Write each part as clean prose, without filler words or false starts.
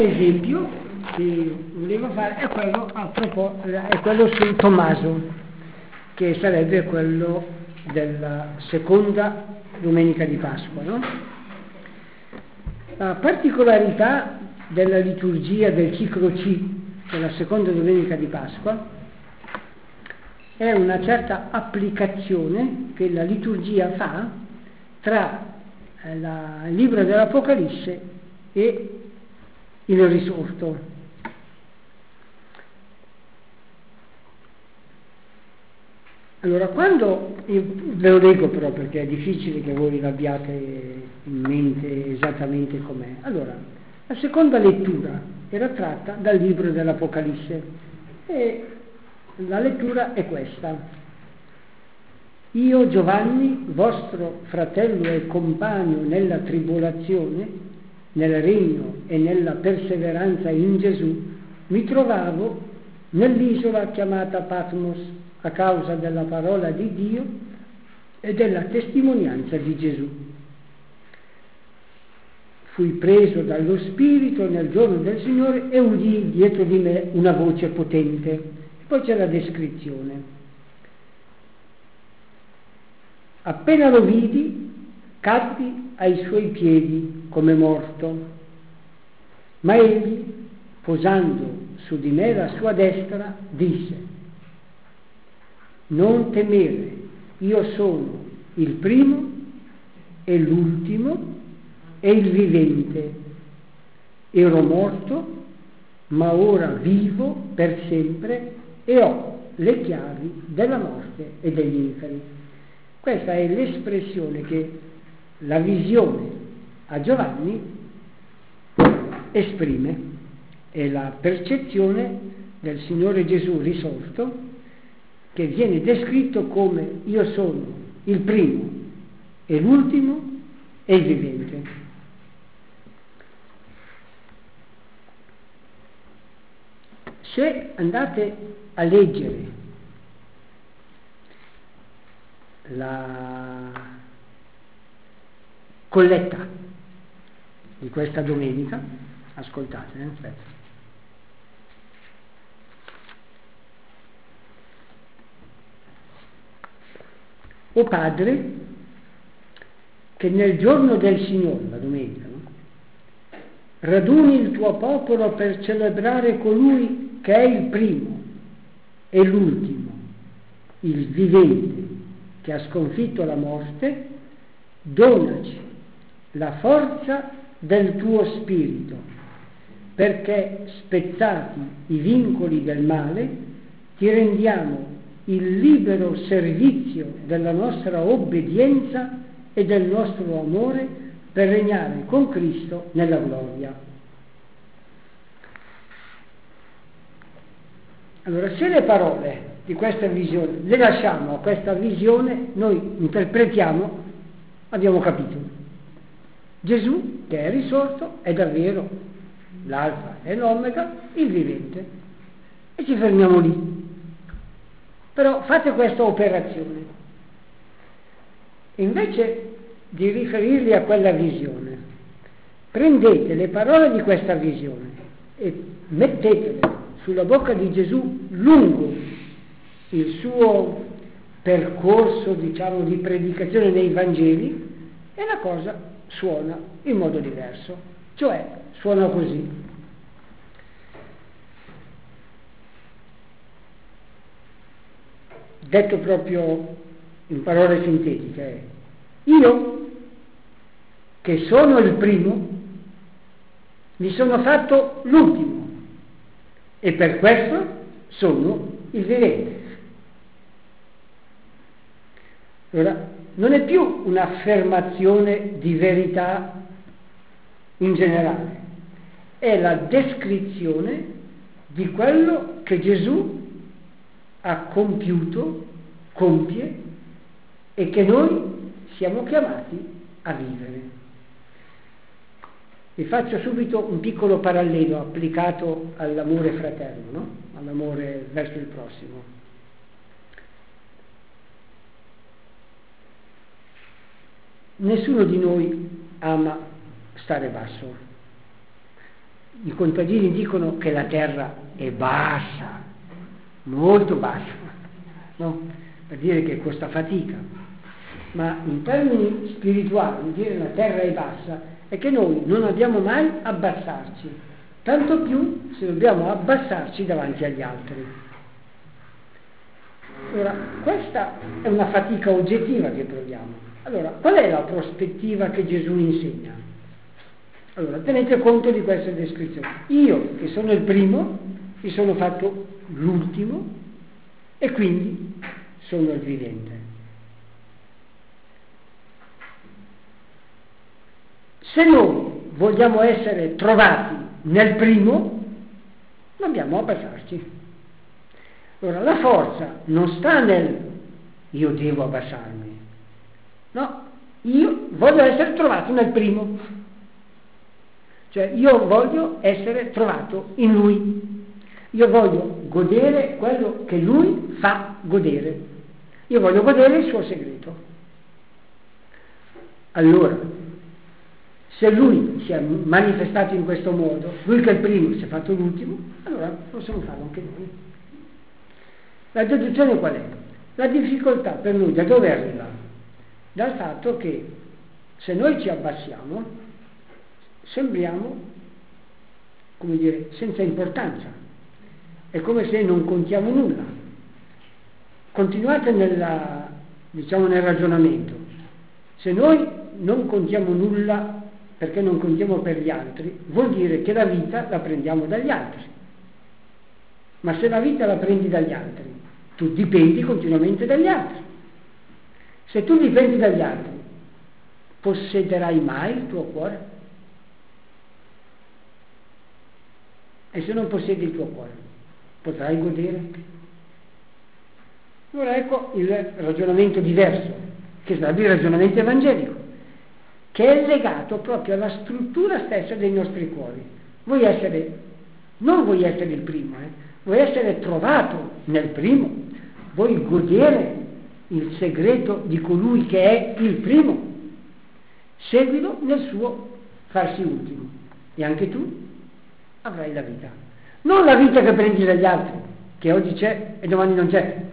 L'esempio che volevo fare è quello su Tommaso, che sarebbe quello della seconda domenica di Pasqua, no? La particolarità della liturgia del ciclo C, della seconda domenica di Pasqua, è una certa applicazione che la liturgia fa tra il libro dell'Apocalisse e il risorto. Allora, quando ve lo leggo però perché è difficile che voi l'abbiate in mente esattamente com'è. Allora, la seconda lettura era tratta dal libro dell'Apocalisse e la lettura è questa: io, Giovanni, vostro fratello e compagno nella tribolazione, nel regno e nella perseveranza in Gesù, mi trovavo nell'isola chiamata Patmos a causa della parola di Dio e della testimonianza di Gesù. Fui preso dallo Spirito nel giorno del Signore e udii dietro di me una voce potente. E poi c'è la descrizione. Appena lo vidi, caddi ai suoi piedi come morto, ma egli, posando su di me la sua destra, disse: non temere, io sono il primo e l'ultimo e il vivente. Ero morto, ma ora vivo per sempre e ho le chiavi della morte e degli inferi. Questa è l'espressione che la visione a Giovanni esprime, è la percezione del Signore Gesù risorto, che viene descritto come io sono il primo e l'ultimo e il vivente. Se andate a leggere la colletta di questa domenica, ascoltate, aspetta. O Padre, che nel giorno del Signore, la domenica, no? Raduni il tuo popolo per celebrare colui che è il primo e l'ultimo, il vivente, che ha sconfitto la morte, donaci la forza del tuo spirito, perché spezzati i vincoli del male, ti rendiamo il libero servizio della nostra obbedienza e del nostro amore per regnare con Cristo nella gloria. Allora, se le parole di questa visione le lasciamo a questa visione, noi interpretiamo, abbiamo capito. Gesù, che è risorto, è davvero l'alfa e l'omega, il vivente. E ci fermiamo lì. Però fate questa operazione. Invece di riferirvi a quella visione, prendete le parole di questa visione e mettetele sulla bocca di Gesù lungo il suo percorso, diciamo, di predicazione nei Vangeli, e la cosa suona in modo diverso. Cioè, suona così: detto proprio in parole sintetiche, è: io, che sono il primo, mi sono fatto l'ultimo e per questo sono il vivente. Allora, non è più un'affermazione di verità in generale, è la descrizione di quello che Gesù ha compiuto, compie, e che noi siamo chiamati a vivere. Vi faccio subito un piccolo parallelo applicato all'amore fraterno, no? All'amore verso il prossimo. Nessuno di noi ama stare basso. i contadini dicono che la terra è bassa, molto bassa, no? Per dire che costa fatica, ma in termini spirituali dire la terra è bassa è che noi non abbiamo mai abbassarci, tanto più se dobbiamo abbassarci davanti agli altri. Allora, questa è una fatica oggettiva che proviamo. Allora, qual è la prospettiva che Gesù insegna? Allora, tenete conto di questa descrizione. Io, che sono il primo, mi sono fatto l'ultimo e quindi sono il vivente. Se noi vogliamo essere trovati nel primo, dobbiamo abbassarci. Allora, la forza non sta nel io devo abbassarmi, no, io voglio essere trovato nel primo, cioè io voglio essere trovato in Lui, io voglio godere quello che Lui fa godere, io voglio godere il suo segreto. Allora, se Lui si è manifestato in questo modo, Lui che è il primo si è fatto l'ultimo, allora possiamo farlo anche noi. La deduzione qual è? La difficoltà per noi da dove arriva? Dal fatto che se noi ci abbassiamo sembriamo, come dire, senza importanza. È come se non contiamo nulla. Continuate nel ragionamento. Se noi non contiamo nulla perché non contiamo per gli altri, vuol dire che la vita la prendiamo dagli altri. Ma se la vita la prendi dagli altri, tu dipendi continuamente dagli altri. Se tu dipendi dagli altri, possederai mai il tuo cuore? E se non possiedi il tuo cuore, potrai godere? Allora ecco il ragionamento diverso, che sarebbe il ragionamento evangelico, che è legato proprio alla struttura stessa dei nostri cuori. Non vuoi essere il primo, vuoi essere trovato nel primo, vuoi godere il segreto di colui che è il primo, seguilo nel suo farsi ultimo e anche tu avrai la vita. Non la vita che prendi dagli altri, che oggi c'è e domani non c'è,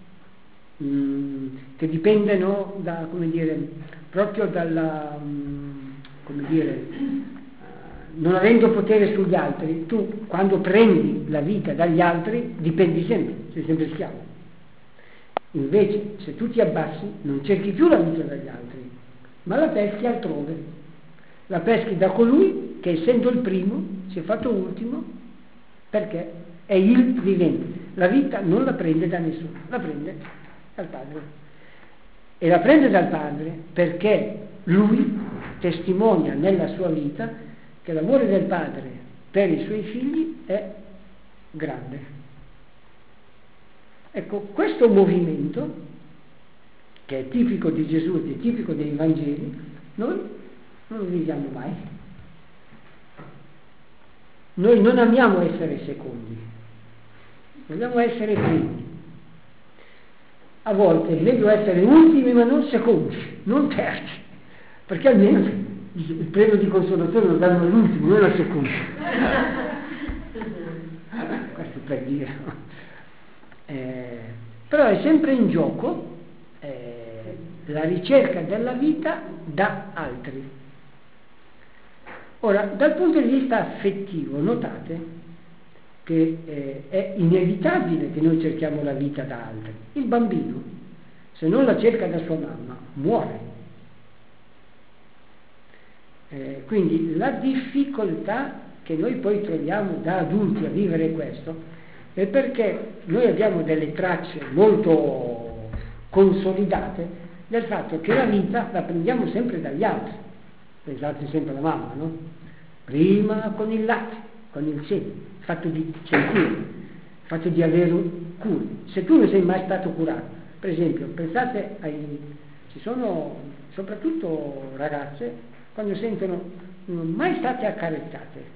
che dipende, no, da, come dire, proprio dalla, come dire, non avendo potere sugli altri, tu quando prendi la vita dagli altri dipendi sempre, sei sempre schiavo. Invece, se tu ti abbassi, non cerchi più la vita dagli altri, ma la peschi altrove. La peschi da colui che, essendo il primo, si è fatto ultimo, perché è il vivente. La vita non la prende da nessuno, la prende dal Padre. E la prende dal Padre perché Lui testimonia nella sua vita che l'amore del Padre per i suoi figli è grande. Ecco, questo movimento, che è tipico di Gesù ed è tipico dei Vangeli, noi non lo viviamo mai. Noi non amiamo essere secondi, vogliamo essere primi. A volte è meglio essere ultimi ma non secondi, non terzi, perché almeno il premio di consolazione lo danno all'ultimo, non al secondo. Questo per dire. Però è sempre in gioco la ricerca della vita da altri. Ora, dal punto di vista affettivo, notate che è inevitabile che noi cerchiamo la vita da altri. Il bambino, se non la cerca da sua mamma, muore. Quindi la difficoltà che noi poi troviamo da adulti a vivere questo è perché noi abbiamo delle tracce molto consolidate del fatto che la vita la prendiamo sempre dagli altri. Pensate sempre alla mamma, no? Prima con il latte, con il seno, il fatto di sentire, il fatto di avere cure. Se tu non sei mai stato curato, per esempio, pensate ci sono soprattutto ragazze, quando sentono non mai state accarezzate.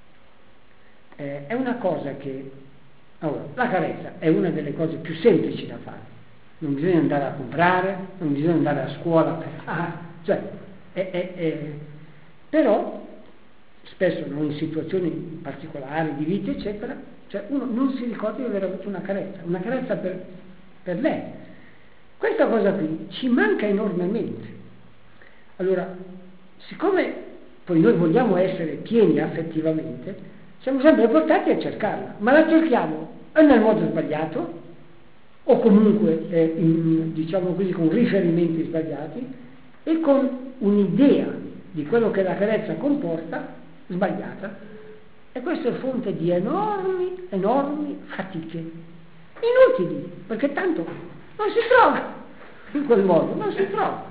È una cosa che, allora, la carezza è una delle cose più semplici da fare. Non bisogna andare a comprare, non bisogna andare a scuola per fare, però spesso non in situazioni particolari di vita, eccetera, cioè uno non si ricorda di aver avuto una carezza per lei. Questa cosa qui ci manca enormemente. Allora, siccome poi noi vogliamo essere pieni affettivamente, siamo sempre portati a cercarla, ma la cerchiamo nel modo sbagliato, o comunque, diciamo così, con riferimenti sbagliati, e con un'idea di quello che la carezza comporta sbagliata, e questo è fonte di enormi fatiche, inutili, perché tanto non si trova in quel modo, non si trova.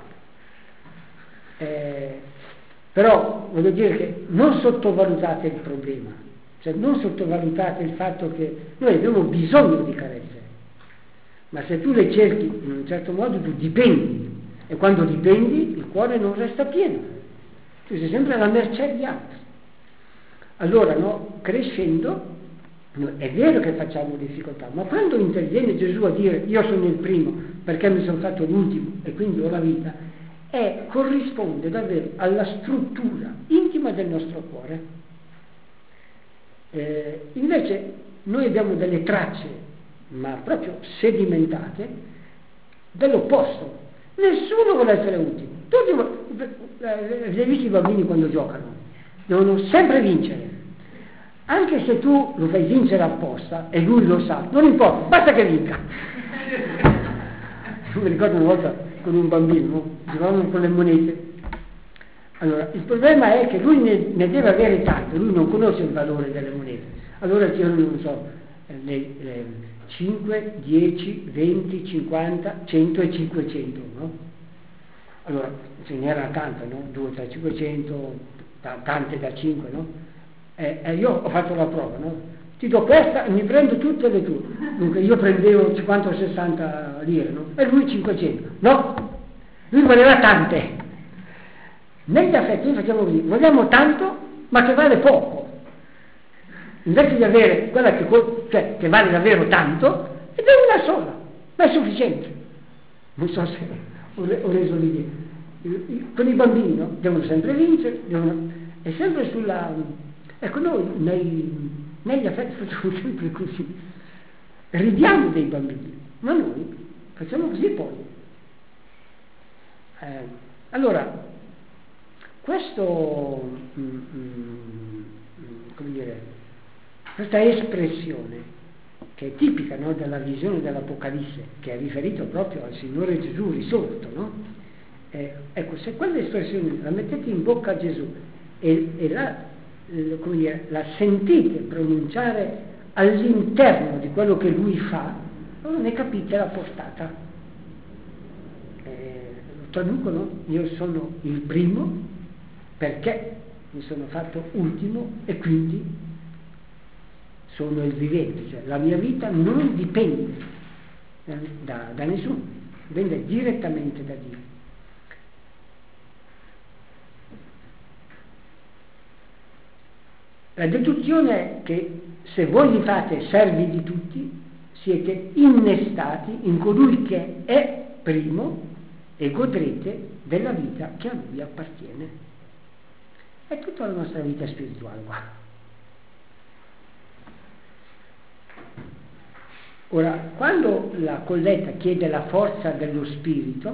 Però voglio dire che non sottovalutate il problema, cioè non sottovalutate il fatto che noi abbiamo bisogno di carezze, ma se tu le cerchi in un certo modo tu dipendi, e quando dipendi il cuore non resta pieno, tu sei sempre alla mercé di altri. Allora, no, crescendo, è vero che facciamo difficoltà, ma quando interviene Gesù a dire io sono il primo perché mi sono fatto l'ultimo e quindi ho la vita, corrisponde davvero alla struttura intima del nostro cuore. Invece noi abbiamo delle tracce, ma proprio sedimentate, dell'opposto. Nessuno vuole essere ultimo. Tutti, hai visto i bambini quando giocano? Devono sempre vincere. Anche se tu lo fai vincere apposta e lui lo sa, non importa, basta che vinca. Mi ricordo una volta con un bambino, giocavano con le monete. Allora, il problema è che lui ne deve avere tante, lui non conosce il valore delle monete. Allora c'erano, non so, le 5, 10, 20, 50, 100 e 500, no? Allora, ce n'era tante, no? 2, 3, 500, tante da 5, no? Io ho fatto la prova, no? Ti do questa e mi prendo tutte le tue. Dunque io prendevo 50 o 60 lire, no? E lui 500. No, lui voleva tante. Negli affetti noi facciamo così, vogliamo tanto ma che vale poco. Invece di avere quella che vale davvero tanto, ed è una sola, ma è sufficiente. Non so se ho reso l'idea. Con i bambini, no? Devono sempre vincere, è sempre sulla... Ecco, noi negli affetti facciamo sempre così, ridiamo dei bambini, ma noi facciamo così poi. Allora, questo, come dire, questa espressione che è tipica, no, della visione dell'Apocalisse, che è riferito proprio al Signore Gesù risorto, no? Ecco, se quell'espressione la mettete in bocca a Gesù e come dire, la sentite pronunciare all'interno di quello che lui fa, allora ne capite la portata. Lo traducono, io sono il primo perché mi sono fatto ultimo e quindi sono il vivente, cioè la mia vita non dipende da nessuno, dipende direttamente da Dio. La deduzione è che se voi vi fate servi di tutti, siete innestati in colui che è primo e godrete della vita che a lui appartiene. È tutta la nostra vita spirituale qua. Ora, quando la colletta chiede la forza dello spirito,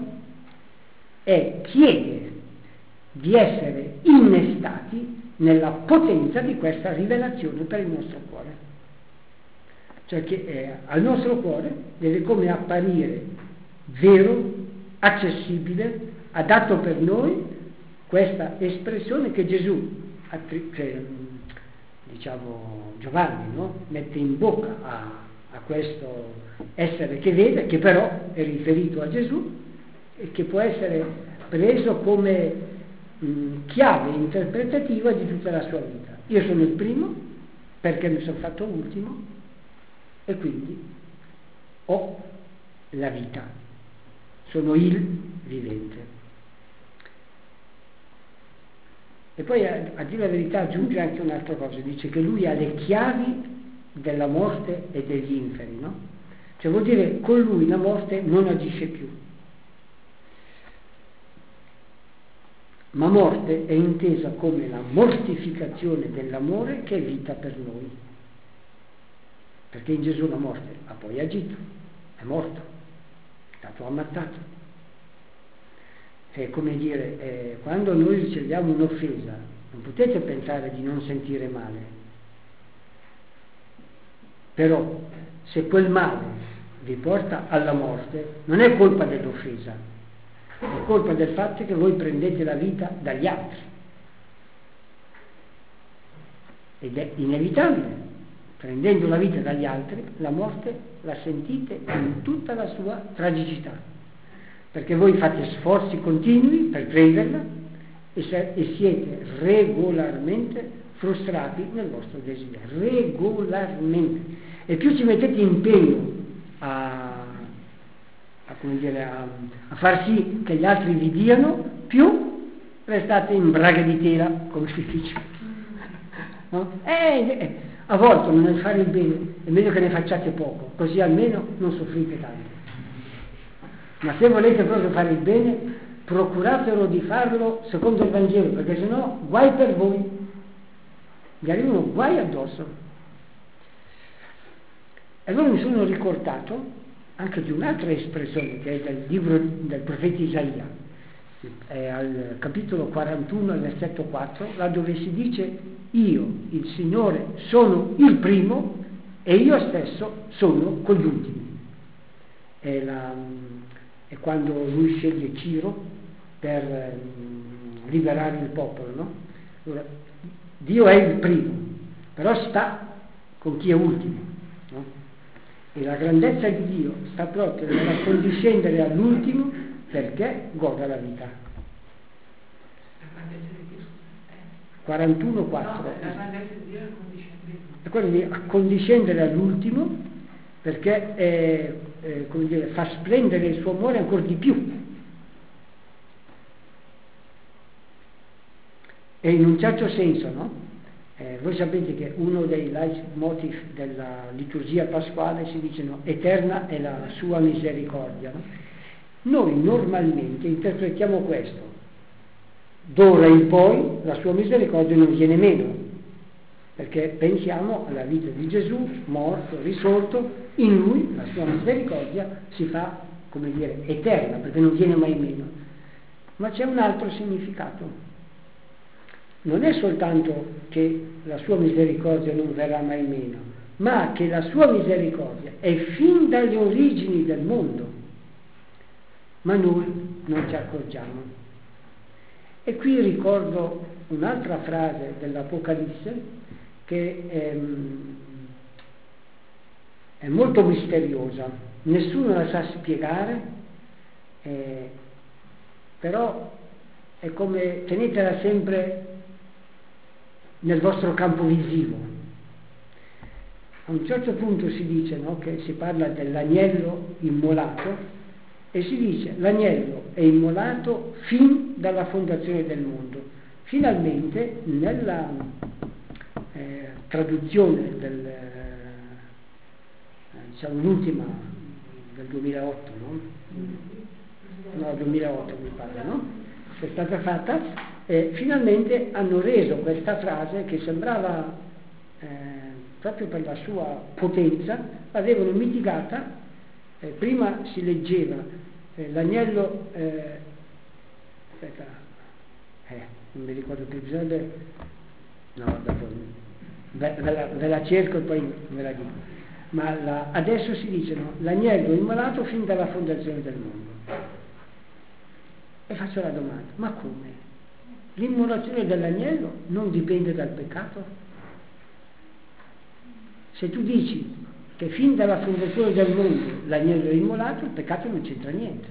chiede di essere innestati nella potenza di questa rivelazione per il nostro cuore. Cioè che al nostro cuore deve come apparire vero, accessibile, adatto per noi questa espressione che Gesù, diciamo Giovanni, no? Mette in bocca a questo essere che vede, che però è riferito a Gesù e che può essere preso come chiave interpretativa di tutta la sua vita. Io sono il primo perché mi sono fatto ultimo e quindi ho la vita, sono il vivente. E poi a dire la verità aggiunge anche un'altra cosa, dice che lui ha le chiavi della morte e degli inferi, no? Cioè vuol dire con lui la morte non agisce più. ma morte è intesa come la mortificazione dell'amore che è vita per noi. Perché in Gesù la morte ha poi agito, è morto, è stato ammazzato. È come dire, quando noi riceviamo un'offesa, non potete pensare di non sentire male. Però, se quel male vi porta alla morte, non è colpa dell'offesa, è colpa del fatto che voi prendete la vita dagli altri. Ed è inevitabile. Prendendo la vita dagli altri, la morte la sentite in tutta la sua tragicità, perché voi fate sforzi continui per prenderla e siete regolarmente frustrati nel vostro desiderio, regolarmente. E più ci mettete impegno a far sì che gli altri vi diano, più restate in braga di tela, come si dice. No? A volte nel fare il bene è meglio che ne facciate poco, così almeno non soffrite tanto. Ma se volete proprio fare il bene, procuratelo di farlo secondo il Vangelo, perché sennò guai per voi, vi arrivano guai addosso. E allora mi sono ricordato anche di un'altra espressione che è del libro del profeta Isaia, è al capitolo 41, al versetto 4, là dove si dice: io, il Signore, sono il primo e io stesso sono con gli ultimi. È quando lui sceglie Ciro per liberare il popolo, no? Allora, Dio è il primo, però sta con chi è ultimo, no? E la grandezza di Dio sta proprio nell'accondiscendere all'ultimo perché goda la vita. 41,4. È quello di accondiscendere all'ultimo perché fa splendere il suo amore ancora di più. E in un certo senso, no? Voi sapete che uno dei leitmotiv della liturgia pasquale si dice, no? Eterna è la sua misericordia, no? Noi normalmente interpretiamo questo: d'ora in poi la sua misericordia non viene meno, perché pensiamo alla vita di Gesù, morto, risorto, in lui la sua misericordia si fa, come dire, eterna, perché non viene mai meno. Ma c'è un altro significato. Non è soltanto che la sua misericordia non verrà mai meno, ma che la sua misericordia è fin dalle origini del mondo, ma noi non ci accorgiamo. E qui ricordo un'altra frase dell'Apocalisse che è molto misteriosa, nessuno la sa spiegare, però è come tenetela sempre nel vostro campo visivo. A un certo punto si dice, no, che si parla dell'agnello immolato e si dice: l'agnello è immolato fin dalla fondazione del mondo. Finalmente nella traduzione diciamo l'ultima del 2008, no? No, 2008 mi pare, no? È stata fatta. Finalmente hanno reso questa frase, che sembrava proprio per la sua potenza, l'avevano mitigata. Prima si leggeva l'agnello, aspetta, non mi ricordo più, bisogna, no, dopo ve la cerco e poi ve la dico, ma adesso si dice, no, l'agnello immolato fin dalla fondazione del mondo. E faccio la domanda: ma come? L'immolazione dell'agnello non dipende dal peccato? Se tu dici che fin dalla fondazione del mondo l'agnello è immolato, il peccato non c'entra niente.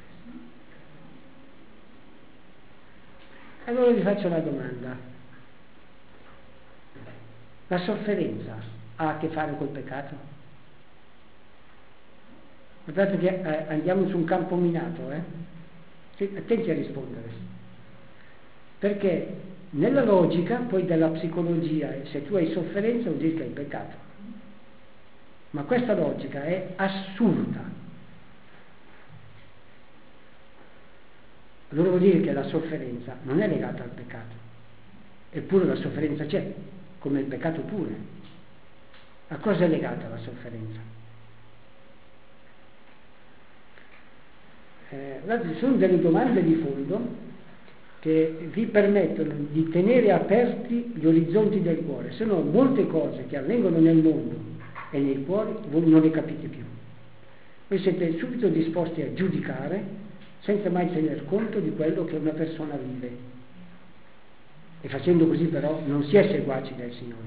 Allora vi faccio la domanda: la sofferenza ha a che fare col peccato? Guardate che andiamo su un campo minato, attenti a rispondere. Perché nella logica poi della psicologia, se tu hai sofferenza vuol dire che hai peccato. Ma questa logica è assurda. Allora vuol dire che la sofferenza non è legata al peccato, eppure la sofferenza c'è, come il peccato pure. A cosa è legata la sofferenza? Ci sono delle domande di fondo che vi permettono di tenere aperti gli orizzonti del cuore, se no molte cose che avvengono nel mondo e nei cuori voi non le capite più. Voi siete subito disposti a giudicare senza mai tener conto di quello che una persona vive, e facendo così però non si è seguaci del Signore.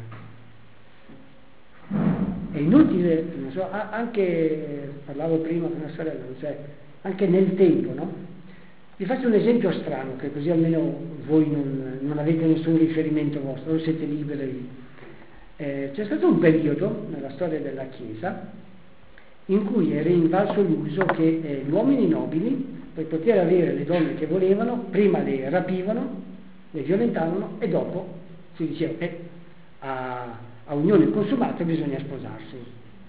È inutile, non so, anche parlavo prima con una sorella, cioè, anche nel tempo, no? Vi faccio un esempio strano, che così almeno voi non avete nessun riferimento vostro, non siete liberi. C'è stato un periodo nella storia della Chiesa in cui era invalso l'uso che gli uomini nobili, per poter avere le donne che volevano, prima le rapivano, le violentavano e dopo si diceva a unione consumata bisogna sposarsi.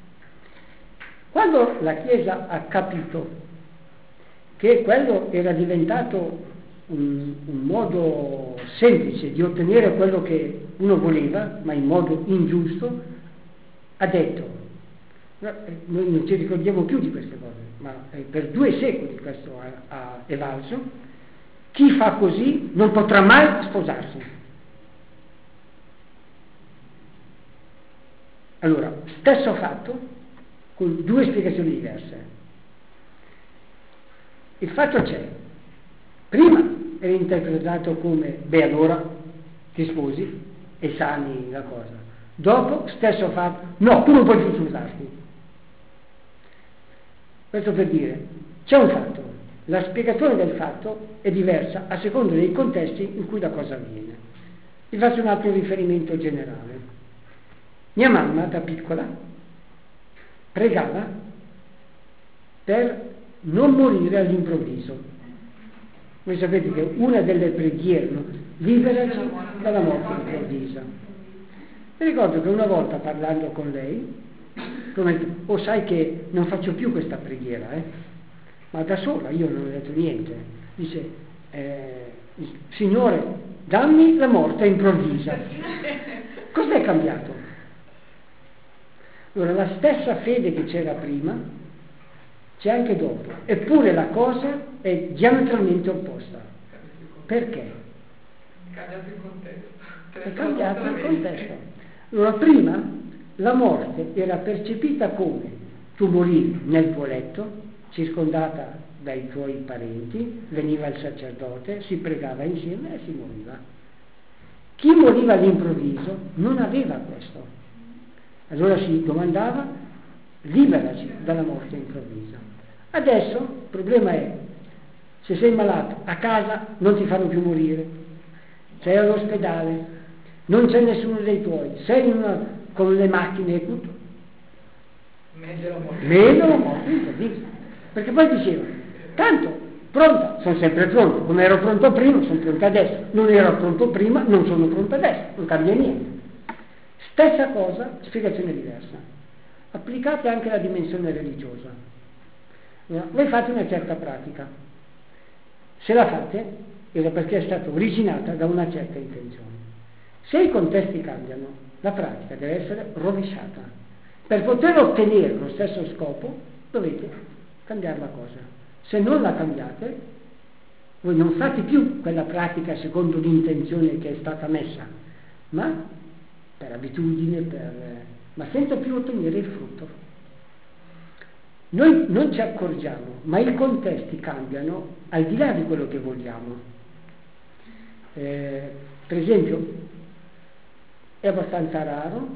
Quando la Chiesa ha capito che quello era diventato un modo semplice di ottenere quello che uno voleva, ma in modo ingiusto, ha detto: noi non ci ricordiamo più di queste cose, ma per 2 secoli questo ha evalso, chi fa così non potrà mai sposarsi. Allora, stesso fatto, con 2 spiegazioni diverse. Il fatto c'è. Prima era interpretato come, allora ti sposi e sani la cosa. Dopo, stesso fatto, no, tu non puoi più sposarti. Questo per dire, c'è un fatto, la spiegazione del fatto è diversa a seconda dei contesti in cui la cosa avviene. Vi faccio un altro riferimento generale. Mia mamma, da piccola, pregava per non morire all'improvviso. Voi sapete che una delle preghiere, no? Liberaci dalla morte improvvisa. Mi ricordo che una volta parlando con lei, come detto, sai che non faccio più questa preghiera, ma da sola, io non ho detto niente. Dice, Signore, dammi la morte improvvisa. Cos'è cambiato? Allora, la stessa fede che c'era prima c'è anche dopo, eppure la cosa è diametralmente opposta. Perché? È cambiato il contesto. Allora, prima la morte era percepita come tu morivi nel tuo letto, circondata dai tuoi parenti, veniva il sacerdote, si pregava insieme e si moriva. Chi moriva all'improvviso non aveva questo. Allora si domandava: liberaci dalla morte improvvisa. Adesso il problema è, se sei malato a casa non ti fanno più morire, sei all'ospedale, non c'è nessuno dei tuoi, sei con le macchine e tutto, meglio la morte improvvisa. Perché poi diceva, tanto pronta, sono sempre pronto, non ero pronto prima, sono pronto adesso, non ero pronto prima, non sono pronto adesso, non cambia niente. Stessa cosa, spiegazione diversa. Applicate anche alla dimensione religiosa. Voi fate una certa pratica, se la fate era perché è stata originata da una certa intenzione. Se i contesti cambiano, la pratica deve essere rovesciata. Per poter ottenere lo stesso scopo dovete cambiare la cosa. Se non la cambiate, voi non fate più quella pratica secondo l'intenzione che è stata messa, ma per abitudine, ma senza più ottenere il frutto. Noi non ci accorgiamo, ma i contesti cambiano al di là di quello che vogliamo. Per esempio, è abbastanza raro,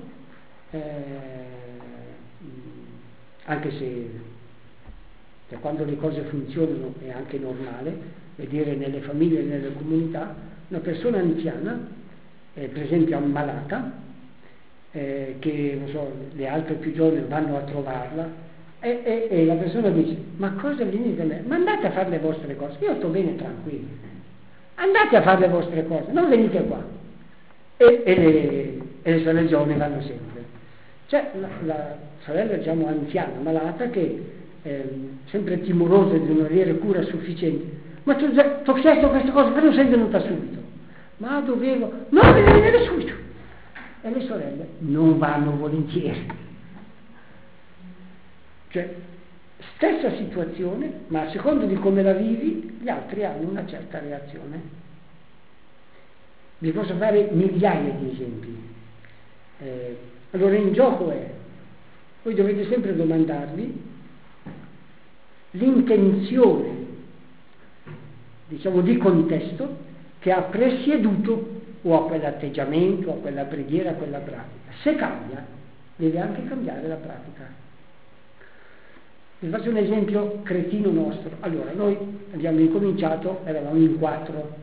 anche se quando le cose funzionano è anche normale, vedere nelle famiglie e nelle comunità una persona anziana, per esempio ammalata, che non so, le altre più giovani vanno a trovarla, e la persona dice: ma cosa venite da me? Ma andate a fare le vostre cose, io sto bene tranquillo, andate a fare le vostre cose, non venite qua. E le sorelle giovani vanno sempre. C'è la sorella, diciamo, anziana, malata, che sempre timorosa di non avere cura sufficiente, ma ti ho chiesto questa cosa, però non sei venuta subito. Ma dovevo, no, devi venire subito. E le sorelle non vanno volentieri. Cioè, stessa situazione, ma a seconda di come la vivi, gli altri hanno una certa reazione. Vi posso fare migliaia di esempi. Allora, in gioco voi dovete sempre domandarvi l'intenzione, diciamo, di contesto che ha presieduto o a quell'atteggiamento, a quella preghiera, a quella pratica. Se cambia, deve anche cambiare la pratica. Vi faccio un esempio cretino nostro. Allora, noi abbiamo incominciato, eravamo in 4.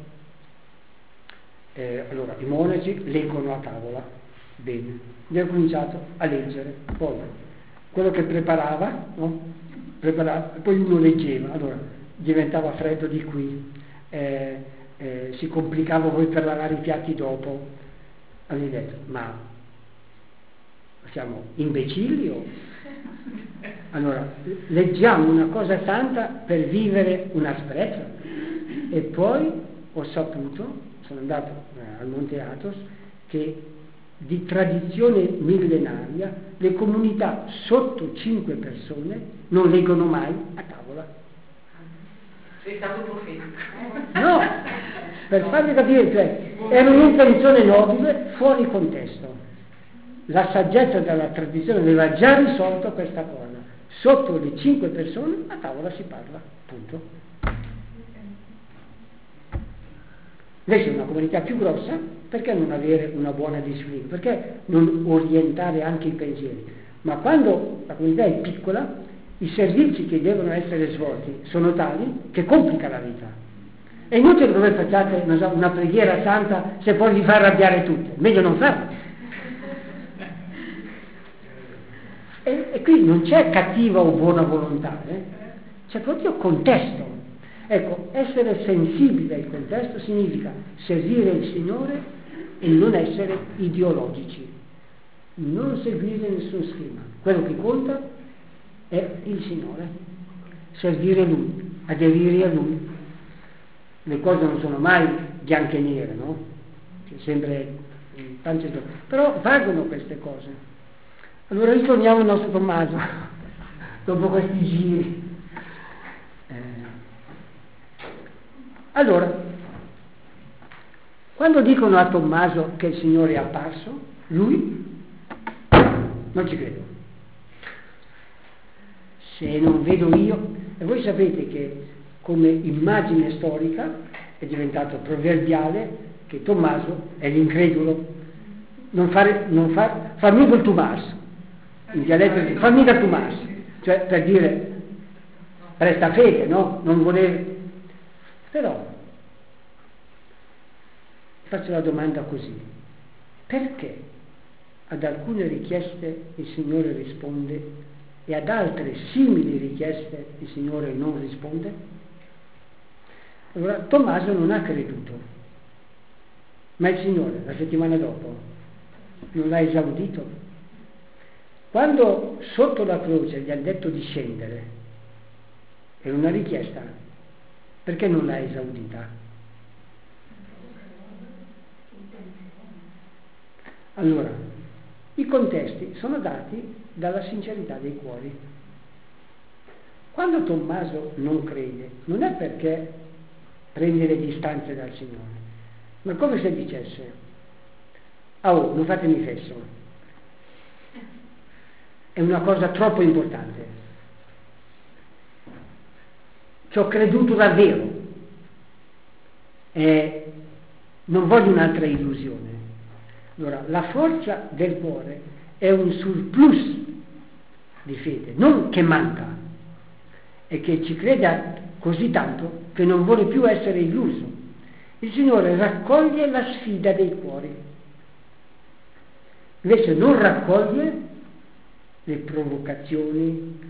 Allora, i monaci leggono a tavola. Bene. Abbiamo cominciato a leggere. Poi, quello che preparava, no? Poi uno leggeva. Allora, diventava freddo di qui. Si complicava poi per lavare i piatti dopo. Avevi detto, ma siamo imbecilli o... Allora, leggiamo una cosa santa per vivere un'asprezza. E poi ho saputo, sono andato al Monte Athos, che di tradizione millenaria le comunità sotto 5 persone non leggono mai a tavola. Sei stato profetico. No, per farvi capire, cioè, era un'intenzione nobile fuori contesto. La saggezza della tradizione aveva già risolto questa cosa. Sotto le 5 persone a tavola si parla, punto. Invece una comunità più grossa, perché non avere una buona disciplina? Perché non orientare anche i pensieri? Ma quando la comunità è piccola, i servizi che devono essere svolti sono tali che complica la vita. È inutile che voi facciate una preghiera santa se poi vi fa arrabbiare tutti, meglio non farlo. E qui non c'è cattiva o buona volontà, c'è proprio contesto. Ecco, essere sensibile al contesto significa servire il Signore e non essere ideologici, non seguire nessun schema. Quello che conta è il Signore, servire Lui, aderire a Lui. Le cose non sono mai bianche e nere, no? C'è sempre tante cose, però valgono queste cose. Allora ritorniamo al nostro Tommaso, dopo questi giri. Allora, quando dicono a Tommaso che il Signore è apparso, lui non ci credo. Se non vedo io, e voi sapete che come immagine storica è diventato proverbiale che Tommaso è l'incredulo. Fammi col Tommaso. In dialetto fammi da Tommaso, cioè per dire resta fede, no? Non volevo. Però faccio la domanda così: perché ad alcune richieste il Signore risponde e ad altre simili richieste il Signore non risponde? Allora Tommaso non ha creduto, ma il Signore la settimana dopo non l'ha esaudito. Quando sotto la croce gli ha detto di scendere, era una richiesta, perché non l'ha esaudita? Allora, i contesti sono dati dalla sincerità dei cuori. Quando Tommaso non crede, non è perché prende le distanze dal Signore, ma come se dicesse: oh, non fatemi fesso. È una cosa troppo importante. Ci ho creduto davvero e non voglio un'altra illusione. Allora, la forza del cuore è un surplus di fede, non che manca, è che ci crede così tanto che non vuole più essere illuso. Il Signore raccoglie la sfida dei cuori, invece non raccoglie le provocazioni,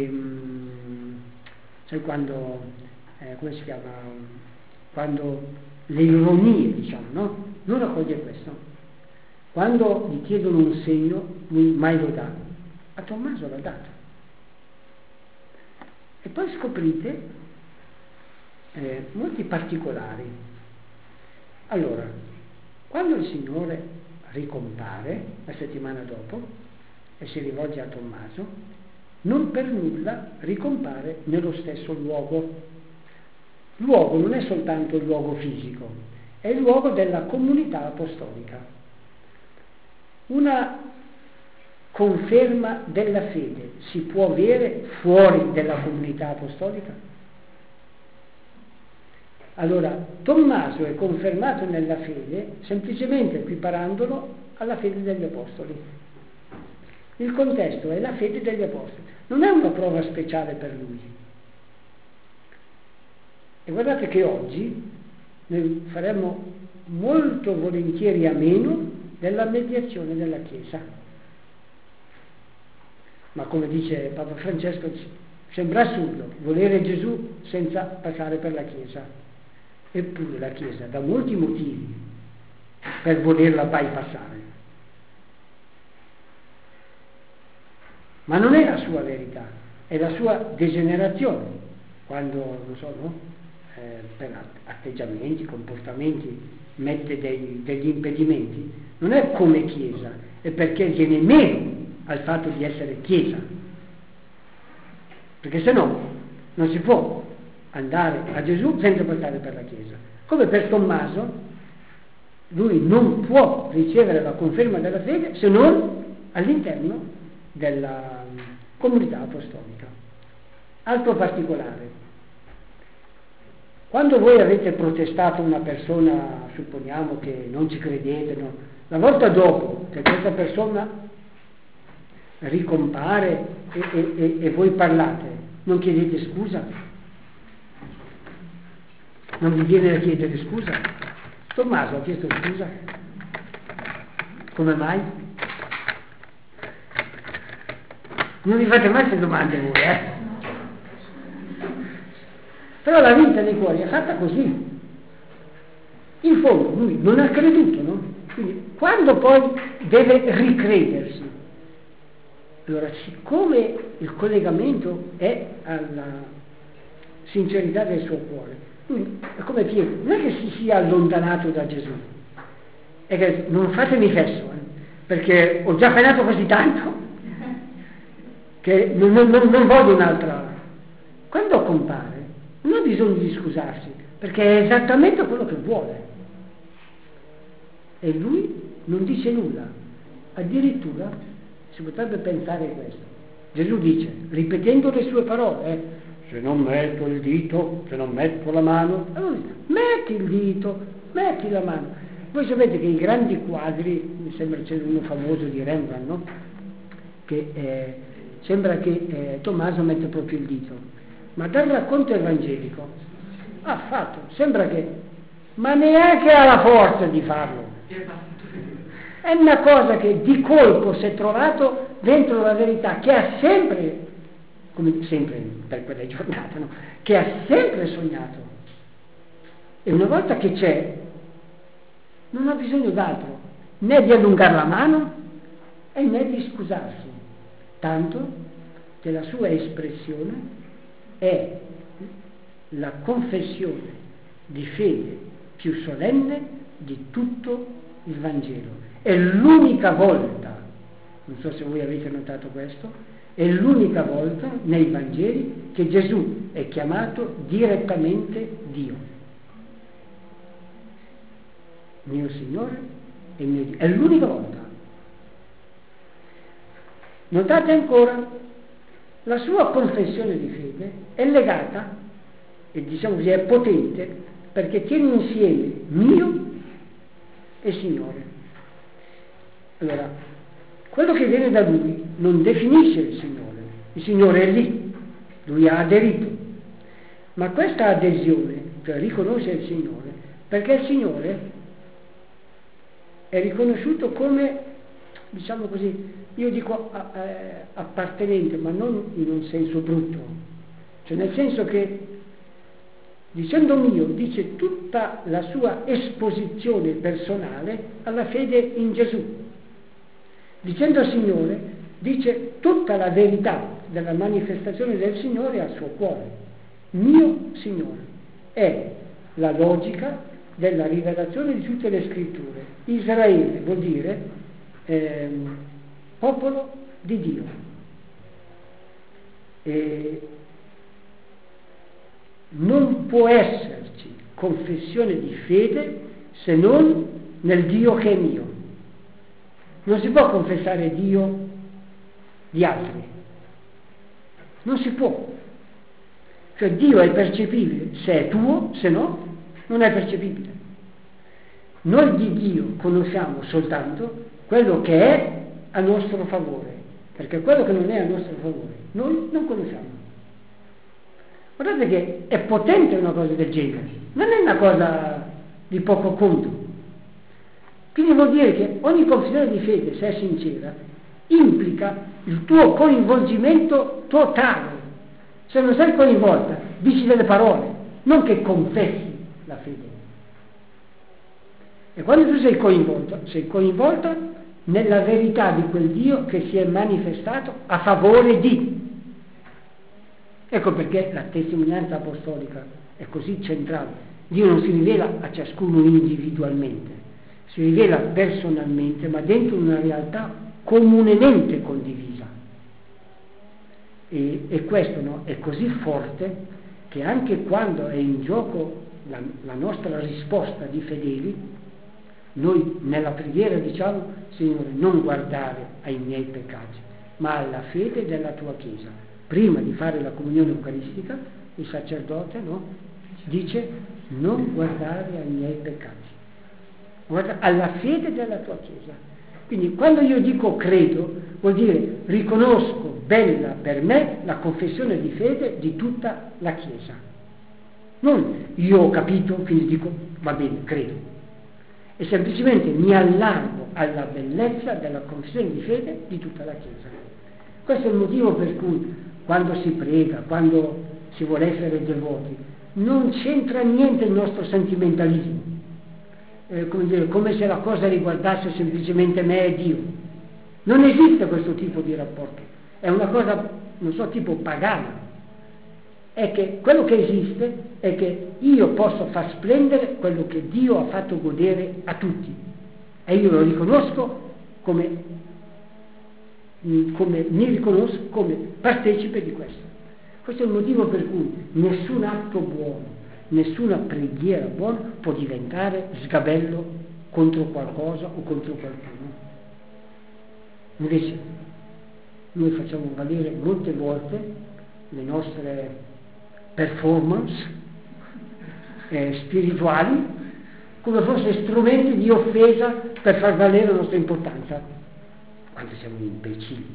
sai quando, come si chiama, quando le ironie, diciamo, no? Non raccoglie questo. Quando gli chiedono un segno, lui mai lo dà. A Tommaso l'ha dato. E poi scoprite molti particolari. Allora, quando il Signore ricompare la settimana dopo e si rivolge a Tommaso, non per nulla ricompare nello stesso luogo. Luogo non è soltanto il luogo fisico, è il luogo della comunità apostolica. Una conferma della fede si può avere fuori dalla comunità apostolica? Allora, Tommaso è confermato nella fede semplicemente equiparandolo alla fede degli apostoli. Il contesto è la fede degli apostoli, non è una prova speciale per lui. E guardate che oggi noi faremmo molto volentieri a meno della mediazione della Chiesa. Ma come dice Papa Francesco, sembra assurdo volere Gesù senza passare per la Chiesa. Eppure la Chiesa dà molti motivi per volerla bypassare. Ma non è la sua verità, è la sua degenerazione, quando, non so, no? Per atteggiamenti, comportamenti, mette degli impedimenti. Non è come Chiesa, è perché viene meno al fatto di essere Chiesa. Perché se no non si può andare a Gesù senza passare per la Chiesa. Come per Tommaso, lui non può ricevere la conferma della fede se non all'interno della comunità apostolica. Altro particolare: quando voi avete protestato una persona, supponiamo che non ci credete, no? La volta dopo che questa persona ricompare e voi parlate, non chiedete scusa? Non vi viene da chiedere scusa? Tommaso ha chiesto scusa? Come mai? Non vi fate mai queste domande voi, Però la vita dei cuori è fatta così. In fondo lui non ha creduto, no? Quindi quando poi deve ricredersi, allora siccome il collegamento è alla sincerità del suo cuore, lui è come Pietro, non è che si sia allontanato da Gesù, è che non fatemi fesso, perché ho già penato così tanto che non voglio un'altra. Quando compare non ha bisogno di scusarsi, perché è esattamente quello che vuole. E lui non dice nulla. Addirittura si potrebbe pensare questo. Gesù dice, ripetendo le sue parole, se non metto il dito, se non metto la mano, allora metti il dito, metti la mano. Voi sapete che i grandi quadri, mi sembra c'è uno famoso di Rembrandt, no? Che sembra che Tommaso mette proprio il dito. Ma dal racconto evangelico sembra che, ma neanche ha la forza di farlo. È una cosa che di colpo si è trovato dentro la verità, che ha sempre, come sempre per quelle giornate, no? Che ha sempre sognato. E una volta che c'è, non ha bisogno d'altro, né di allungare la mano e né di scusarsi. Tanto che la sua espressione è la confessione di fede più solenne di tutto il Vangelo. È l'unica volta, non so se voi avete notato questo, è l'unica volta nei Vangeli che Gesù è chiamato direttamente Dio. Mio Signore e mio Dio. È l'unica volta. Notate ancora, la sua confessione di fede è legata, e diciamo così, è potente, perché tiene insieme mio e Signore. Allora, quello che viene da lui non definisce il Signore è lì, lui ha aderito, ma questa adesione, cioè riconosce il Signore, perché il Signore è riconosciuto come, diciamo così, io dico appartenente, ma non in un senso brutto, cioè nel senso che dicendo mio dice tutta la sua esposizione personale alla fede in Gesù. Dicendo Signore dice tutta la verità della manifestazione del Signore al suo cuore. Mio Signore. è la logica della rivelazione di tutte le scritture. Israele vuol dire popolo di Dio. E non può esserci confessione di fede se non nel Dio che è mio. Non si può confessare Dio di altri, non si può. Cioè Dio è percepibile se è tuo, se no non è percepibile. Noi di Dio conosciamo soltanto quello che è a nostro favore, perché quello che non è a nostro favore noi non conosciamo. Guardate che è potente una cosa del genere, non è una cosa di poco conto. Quindi vuol dire che ogni confessione di fede, se è sincera, implica il tuo coinvolgimento totale. Se non sei coinvolta, dici delle parole, non che confessi la fede. E quando tu sei coinvolta nella verità di quel Dio che si è manifestato a favore di. Ecco perché la testimonianza apostolica è così centrale. Dio non si rivela a ciascuno individualmente, si rivela personalmente, ma dentro una realtà comunemente condivisa. E questo, no, è così forte che anche quando è in gioco la nostra risposta di fedeli, noi nella preghiera diciamo: Signore, non guardare ai miei peccati, ma alla fede della tua Chiesa. Prima di fare la comunione eucaristica, il sacerdote, no, dice: non guardare ai miei peccati, guarda alla fede della tua Chiesa. Quindi quando io dico credo, vuol dire riconosco bella per me la confessione di fede di tutta la Chiesa. Non io ho capito, quindi dico va bene, credo. E semplicemente mi allargo alla bellezza della confessione di fede di tutta la Chiesa. Questo è il motivo per cui quando si prega, quando si vuole essere devoti, non c'entra niente il nostro sentimentalismo, come se la cosa riguardasse semplicemente me e Dio. Non esiste questo tipo di rapporto, è una cosa, non so, tipo pagana. È che quello che esiste è che io posso far splendere quello che Dio ha fatto godere a tutti, e io lo riconosco mi riconosco come partecipe di questo. Questo è il motivo per cui nessun atto buono, nessuna preghiera buona può diventare sgabello contro qualcosa o contro qualcuno. Invece noi facciamo valere molte volte le nostre performance spirituali come fosse strumenti di offesa per far valere la nostra importanza, quando siamo imbecilli.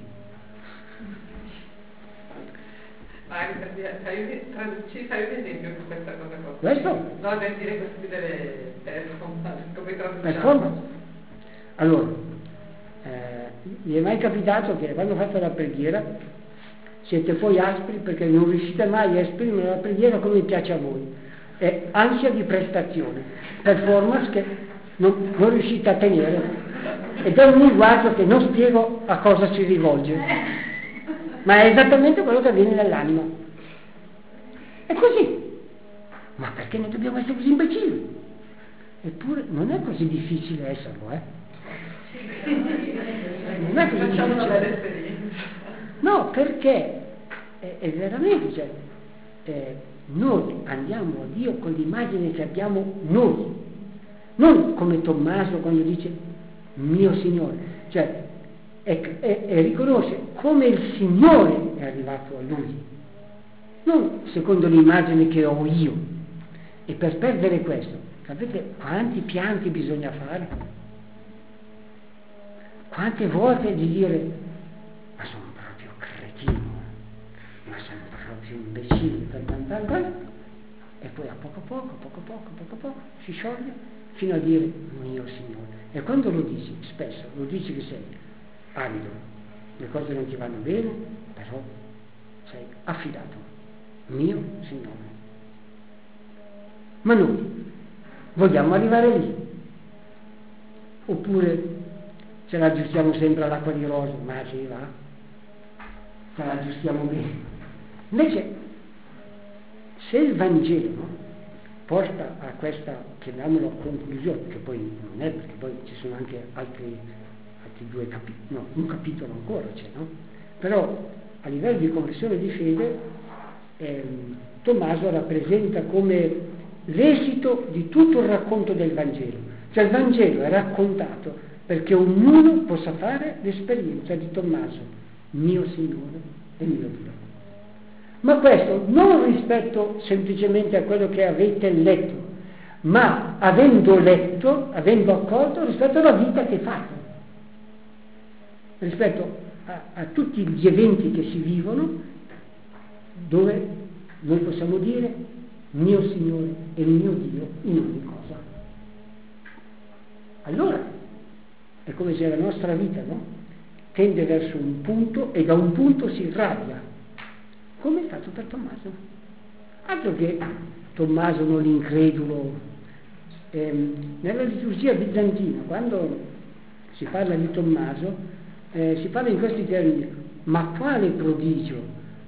Fai un esempio per questa cosa qua. Questo? No, per dire questi delle performance, come traduciamo? Performance. Allora, vi è mai capitato che quando fate la preghiera siete poi aspri perché non riuscite mai a esprimere la preghiera come piace a voi? È ansia di prestazione, performance che non riuscite a tenere. Ed è un linguaggio che non spiego a cosa si rivolge, ma è esattamente quello che avviene nell'anima. È così. Ma perché noi dobbiamo essere così imbecilli? Eppure non è così difficile esserlo, Non è così difficile. No, perché è veramente, noi andiamo a Dio con l'immagine che abbiamo noi, non come Tommaso quando dice mio Signore, cioè riconosce come il Signore è arrivato a lui, non secondo l'immagine che ho io. E per perdere questo, sapete quanti pianti bisogna fare? Quante volte di dire ma sono proprio cretino, ma sono proprio imbecille, e poi a poco si scioglie fino a dire mio Signore. E quando lo dici, spesso lo dici che sei arido, le cose non ti vanno bene, però sei affidato, mio Signore. Ma noi vogliamo arrivare lì? Oppure ce la aggiustiamo sempre all'acqua di rose, ma ci va? Ce la aggiustiamo bene. Invece, se il Vangelo porta a questa, chiamiamola, conclusione, che poi non è, perché poi ci sono anche altri due capitoli, no, un capitolo ancora c'è, no? Però a livello di confessione di fede Tommaso rappresenta come l'esito di tutto il racconto del Vangelo. Cioè il Vangelo è raccontato perché ognuno possa fare l'esperienza di Tommaso, mio Signore e mio Dio. Ma questo non rispetto semplicemente a quello che avete letto, ma avendo letto, avendo accolto, rispetto alla vita che fate, rispetto a tutti gli eventi che si vivono, dove noi possiamo dire mio Signore e mio Dio in ogni cosa. Allora è come se la nostra vita, no, tende verso un punto e da un punto si irradia, come è stato per Tommaso. Altro che Tommaso non incredulo. Nella liturgia bizantina, quando si parla di Tommaso, si parla in questi termini: ma quale prodigio,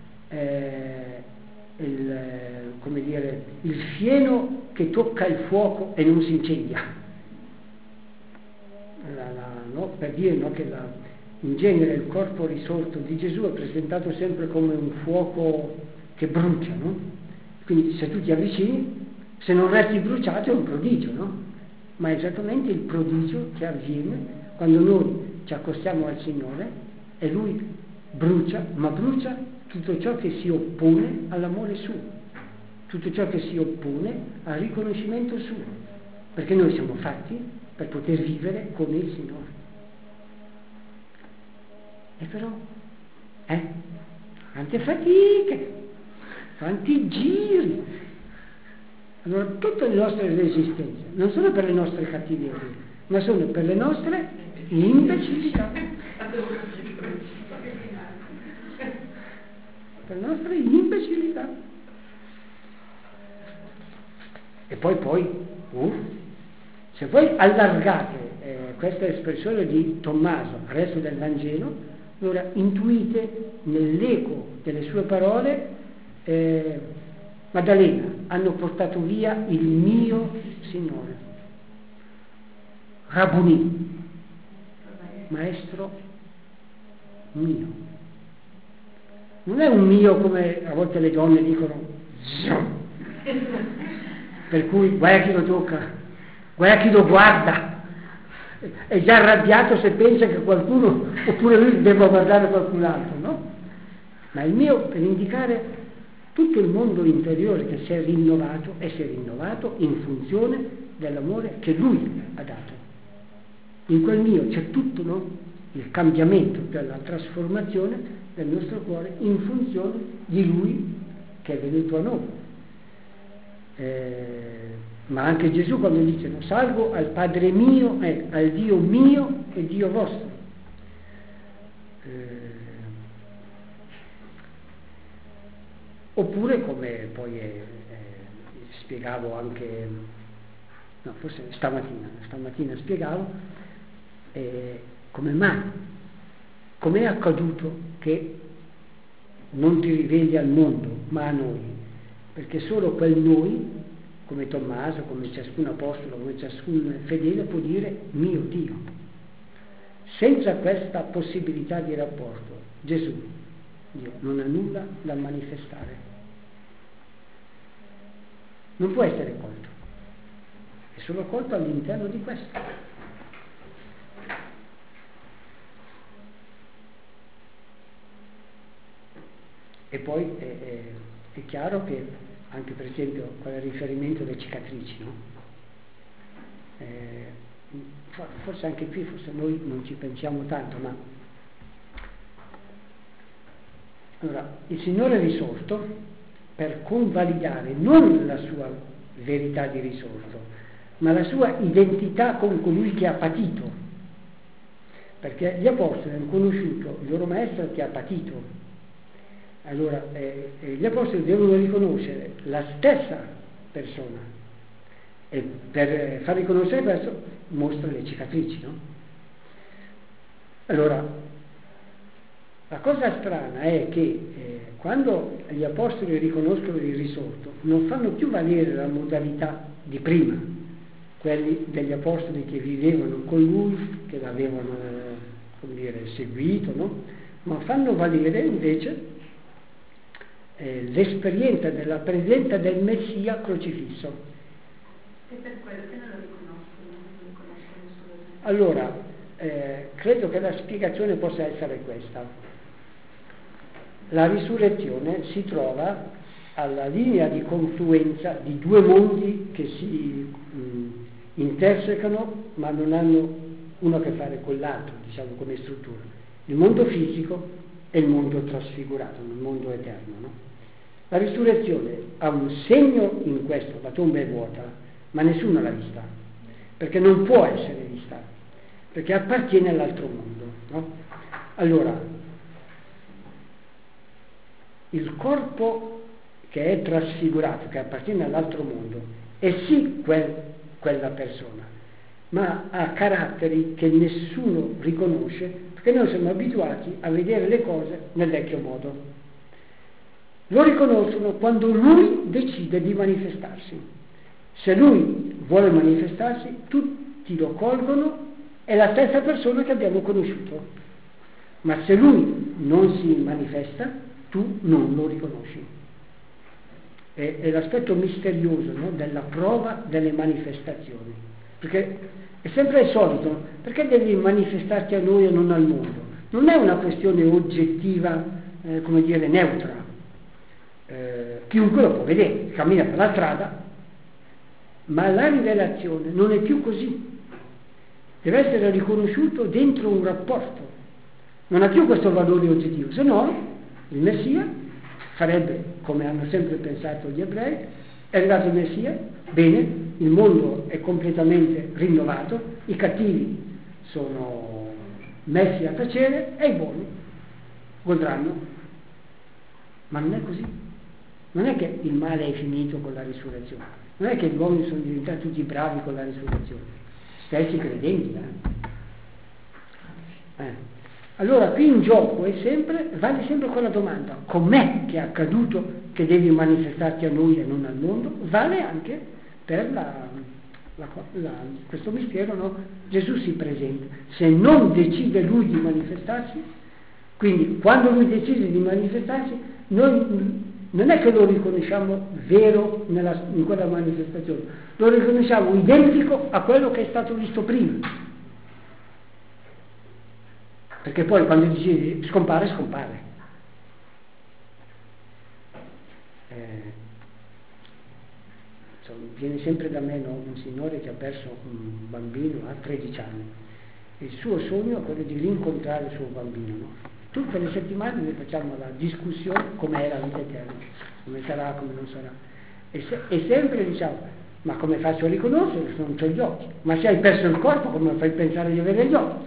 come dire, il fieno che tocca il fuoco e non si incendia, no? Per dire, no, che in genere il corpo risorto di Gesù è presentato sempre come un fuoco che brucia, no? Quindi se tu ti avvicini, se non resti bruciato è un prodigio, no? Ma è esattamente il prodigio che avviene quando noi ci accostiamo al Signore e Lui brucia, ma brucia tutto ciò che si oppone all'amore suo, tutto ciò che si oppone al riconoscimento suo, perché noi siamo fatti per poter vivere come il Signore. E però, tante fatiche, tanti giri. Allora tutte le nostre resistenze non sono per le nostre cattiverie, ma sono per le nostre imbecillità. Per le nostre imbecillità. E poi se voi allargate questa espressione di Tommaso al resto del Vangelo, allora intuite nell'eco delle sue parole: Maddalena, hanno portato via il mio Signore. Rabboni, maestro mio. Non è un mio come a volte le donne dicono, per cui guarda chi lo tocca, guarda chi lo guarda, è già arrabbiato se pensa che qualcuno, oppure lui debba guardare qualcun altro, no? Ma il mio per indicare tutto il mondo interiore che si è rinnovato e si è rinnovato in funzione dell'amore che lui ha dato. In quel mio c'è tutto, no? Il cambiamento, cioè la trasformazione del nostro cuore in funzione di lui che è venuto a noi. Ma anche Gesù quando dice: no, salvo al Padre mio, al Dio mio e Dio vostro. Oppure, come poi spiegavo anche, no, forse stamattina spiegavo, come mai, com'è accaduto che non ti riveli al mondo, ma a noi? Perché solo quel noi, come Tommaso, come ciascun apostolo, come ciascun fedele, può dire mio Dio. Senza questa possibilità di rapporto, Gesù, Dio, non ha nulla da manifestare. Non può essere colto. È solo colto all'interno di questo. E poi è chiaro che anche per esempio con il riferimento alle cicatrici, no? Forse anche qui, forse noi non ci pensiamo tanto, ma allora il Signore è risorto per convalidare non la sua verità di risorto, ma la sua identità con colui che ha patito, perché gli apostoli hanno conosciuto il loro maestro che ha patito. Allora gli apostoli devono riconoscere la stessa persona, e per far riconoscere questo mostra le cicatrici, no? Allora La cosa strana è che quando gli apostoli riconoscono il risorto, non fanno più valere la modalità di prima, quelli degli apostoli che vivevano con lui, che l'avevano, come dire, seguito, no? Ma fanno valere invece l'esperienza della presenza del Messia crocifisso. E per quello che non lo riconoscono solo. Allora, credo che la spiegazione possa essere questa. La risurrezione si trova alla linea di confluenza di due mondi che si intersecano ma non hanno uno a che fare con l'altro, diciamo, come struttura. Il mondo fisico e il mondo trasfigurato, il mondo eterno, no? La risurrezione ha un segno in questo, la tomba è vuota, ma nessuno l'ha vista, perché non può essere vista, perché appartiene all'altro mondo, no? Allora, il corpo che è trasfigurato, che appartiene all'altro mondo, è sì quella persona, ma ha caratteri che nessuno riconosce, perché noi siamo abituati a vedere le cose nel vecchio modo. Lo riconoscono quando lui decide di manifestarsi. Se lui vuole manifestarsi, tutti lo colgono, è la stessa persona che abbiamo conosciuto. Ma se lui non si manifesta, tu non lo riconosci. È l'aspetto misterioso, no? Della prova delle manifestazioni. Perché è sempre il solito, perché devi manifestarti a noi e non al mondo? Non è una questione oggettiva, come dire, neutra. Chiunque lo può vedere, cammina per la strada, ma la rivelazione non è più così. Deve essere riconosciuto dentro un rapporto. Non ha più questo valore oggettivo, se no il Messia farebbe come hanno sempre pensato gli ebrei: è arrivato il Messia, bene, il mondo è completamente rinnovato, i cattivi sono messi a tacere e i buoni godranno. Ma non è così. Non è che il male è finito con la risurrezione, non è che gli uomini sono diventati tutti bravi con la risurrezione, stessi credenti. Allora qui in gioco vale sempre quella domanda: com'è che è accaduto che devi manifestarti a noi e non al mondo? Vale anche per questo mistero, no? Gesù si presenta, se non decide lui di manifestarsi, quindi quando lui decide di manifestarsi, noi non è che lo riconosciamo vero in quella manifestazione, lo riconosciamo identico a quello che è stato visto prima. Perché poi quando dici scompare, scompare. Viene sempre da me, no, un signore che ha perso un bambino a 13 anni. Il suo sogno è quello di rincontrare il suo bambino, no? Tutte le settimane noi facciamo la discussione come è la vita eterna, come sarà, come non sarà. E sempre diciamo: ma come faccio a riconoscere se non ho gli occhi? Ma se hai perso il corpo, come fai pensare di avere gli occhi?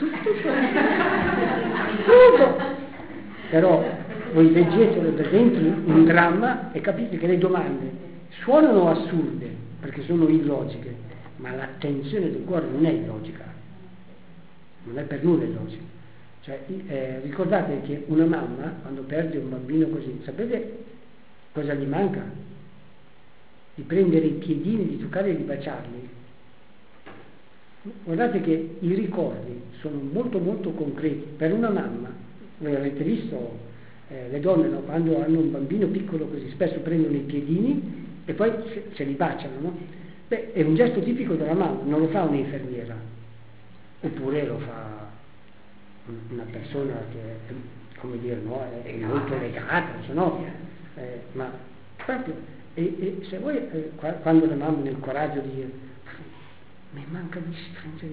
Tutto. Però voi leggetelo da dentro un dramma e capite che le domande suonano assurde perché sono illogiche, ma l'attenzione del cuore non è illogica, non è per nulla illogica. Cioè, ricordate che una mamma, quando perde un bambino così, sapete cosa gli manca? Di prendere i piedini, di toccare e di baciarli. Guardate che i ricordi sono molto molto concreti. Per una mamma, voi avete visto le donne, no? Quando hanno un bambino piccolo così, spesso prendono i piedini e poi se li baciano, no? Beh, è un gesto tipico della mamma, non lo fa un'infermiera, oppure lo fa una persona che, come dire, no, è molto legata, se no, ma proprio, e se voi, quando le mamme hanno il coraggio di dire: mi manca di stringere i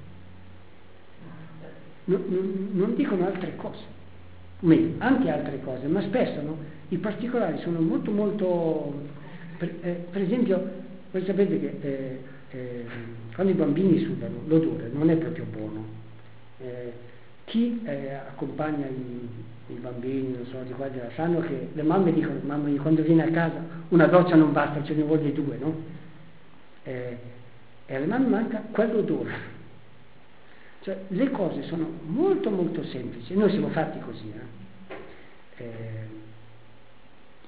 piedini, non dicono altre cose, meglio, anche altre cose, ma spesso, no, i particolari sono molto molto, per esempio, voi sapete che quando i bambini sudano l'odore non è proprio buono. Chi accompagna i bambini, non so, di qua e di là, sanno che le mamme dicono: mamma, quando viene a casa una doccia non basta, ce ne vogliono due, no? E alle mamme manca quell'odore. Cioè, le cose sono molto molto semplici, noi siamo fatti così,